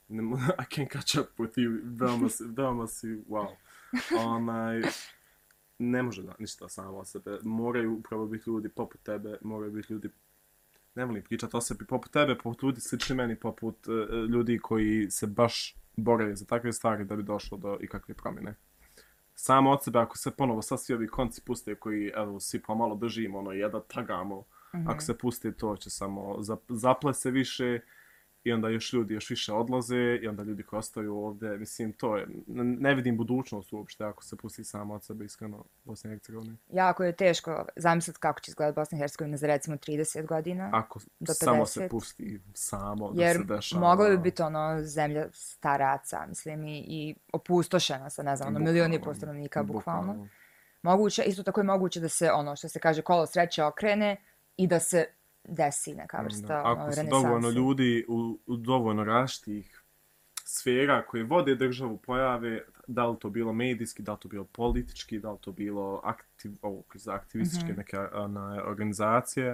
I can't catch up with you, veoma si, veoma si, wow. Onaj, ne može da, ništa samo o sebe. Moraju upravo biti ljudi poput tebe, moraju biti ljudi, ne volim pričati o sebi, poput tebe, poput ljudi slični meni, poput uh, ljudi koji se baš bore za takve stvari da bi došlo do ikakve promjene. Samo od sebe, ako se ponovo sad svi ovi konci puste koji, evo, svi pomalo držimo, ono, jedan tagamo, mm-hmm. ako se puste, to će samo zaple se više, i onda još ljudi još više odlaze i onda ljudi koji ostaju ovdje, mislim, to je, ne vidim budućnost uopšte ako se pusti samo od sebe iskreno Bosne i Hercegovine. Jako je teško zamisliti kako će izgledati Bosna i Hercegovina za recimo trideset godina. Ako do pedeset. Samo se pusti samo jer da se dešava. Jer mogla bi biti ono zemlja staraca, mislim, i, i opustošena sa, ne znam, ono, milioni i pol stanovnika, bukvalno. bukvalno. Moguće, isto tako je moguće da se, ono, što se kaže, kolo sreće okrene i da se desi neka vrsta ono, ako se dovoljno ljudi u, u dovoljno različitih sfera koje vode državu pojave, da li to bilo medijski, da li to bilo politički, da li to bilo aktiv, ovo, aktivističke mm-hmm. neke na, organizacije,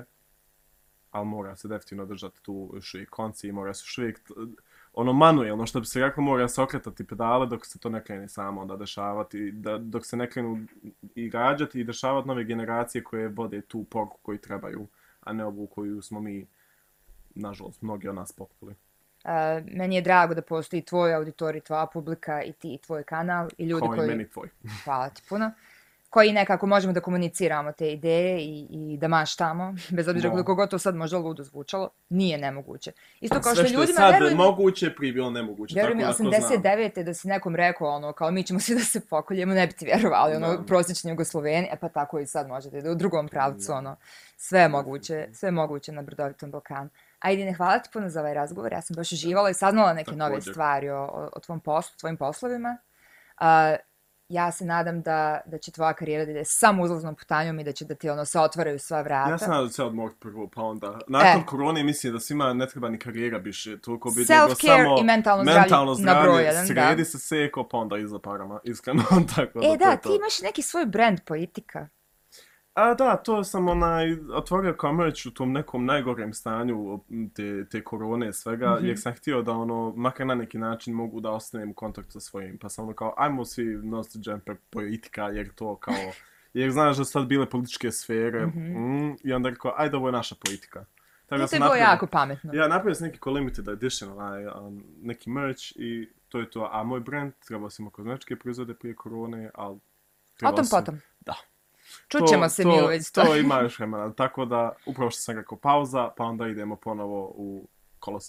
ali mora se definitivno držati tu još uvijek konci i mora se još uvijek ono manuelno, što bi se rekao, mora se okretati pedale dok se to ne krene samo onda dešavati, da, dok se ne krenu i rađati i dešavati nove generacije koje vode tu poruku koju trebaju, a ne ovu koju smo mi, nažalost, mnogi od nas populi. Uh, meni je drago da postoji tvoj auditorij, tvoja publika i ti i tvoj kanal i ljudi koji... koji... meni tvoj. Hvala ti puno. Koji nekako možemo da komuniciramo te ideje i, i da maštamo, bez obzira koliko god to sad možda ludo zvučalo, nije nemoguće. Isto kao što ljudima verujem... Sve što je sad verujem, moguće, prije bilo nemoguće. Verujem mi, osamdeset devete da si nekom rekao, ono, kao mi ćemo svi da se pokoljemo, ne bi ti vjerovali, ono, prosječni Jugosloveni, e pa tako i sad možete da u drugom pravcu, ono, sve je moguće, sve je moguće na brdovitom Balkanu. Ajde, ne hvala ti puno za ovaj razgovor, ja sam baš uživala i saznala neke Također. nove stvari o, o, o tvom poslu, tvojim poslovima. Uh, Ja se nadam da, da će tvoja karijera da ide samo uzlaznom putanjom i da će da ti ono se otvaraju sva vrata. Ja sam nadam da će odmoriti prvo, pa onda. Nakon e. korone mislim da svima ne treba ni karijera više. Toliko bi nego samo i mentalno, mentalno zdravlje, zdravlje na broj, sredi da. se seko, pa onda iza parama. Iskreno, tako da. E da, ti imaš neki svoj brand politika. A da, to sam onaj, otvorio kao merch u tom nekom najgorem stanju te, te korone svega, mm-hmm. jer sam htio da ono, makar na neki način mogu da ostanem u kontaktu sa svojim, pa sam ono kao, ajmo svi nositi džemper politika, jer to kao, jer znaš da su sad bile političke sfere, mm-hmm. mm, i onda rekao, ajde, ovo je naša politika. Tako I to je bilo jako pametno. Ja, napravio sam neki limited edition, onaj, um, neki merch i to je to, a moj brand, trebao sam kozmetičke proizvode prije korone, ali... Otom sam, potom. Da. Čućemo se mi uveć to. To ima još vremena, tako da upravo što sam rekao pauza, pa onda idemo ponovo u kolosijek.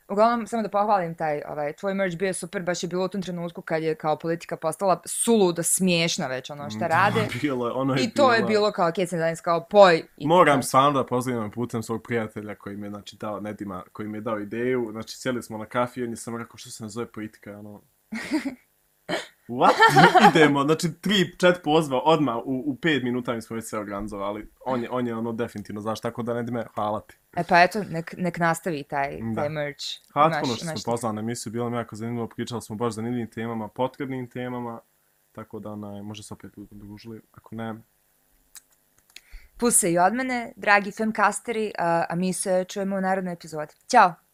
Uglavnom, samo da pohvalim taj, ovaj, tvoj merch bio je super, baš je bilo u tom trenutku kad je kao politika postala suludo smiješna već ono šta rade. Bilo je, ono je I to je bilo- bilo kao Kecen Danis, kao poj. I Moram stvarno da pozdravim putem svog prijatelja koji mi je, znači, dao, Nedima, koji mi je dao ideju. Znači, sjeli smo na kafi i on je sam rekao što se ne zove politika, ono... What? Idemo, znači tri, čet pozva odmah u, u pet minuta mi smo već sve organizovali. On je, on je ono definitivno, znaš, tako da Nedime, hvala ti. E pa eto, nek, nek nastavi taj, Da. taj merch. Hvala Imaš- puno što imaš smo pozvali na emisiju, bilo mi jako zanimljivo, pričali smo baš zanimljivim temama, potrebnim temama, tako da onaj, može se opet budemo družili, ako ne, Puse i od mene, dragi femkasteri, a, a mi se čujemo u narodnoj epizodi. Ćao!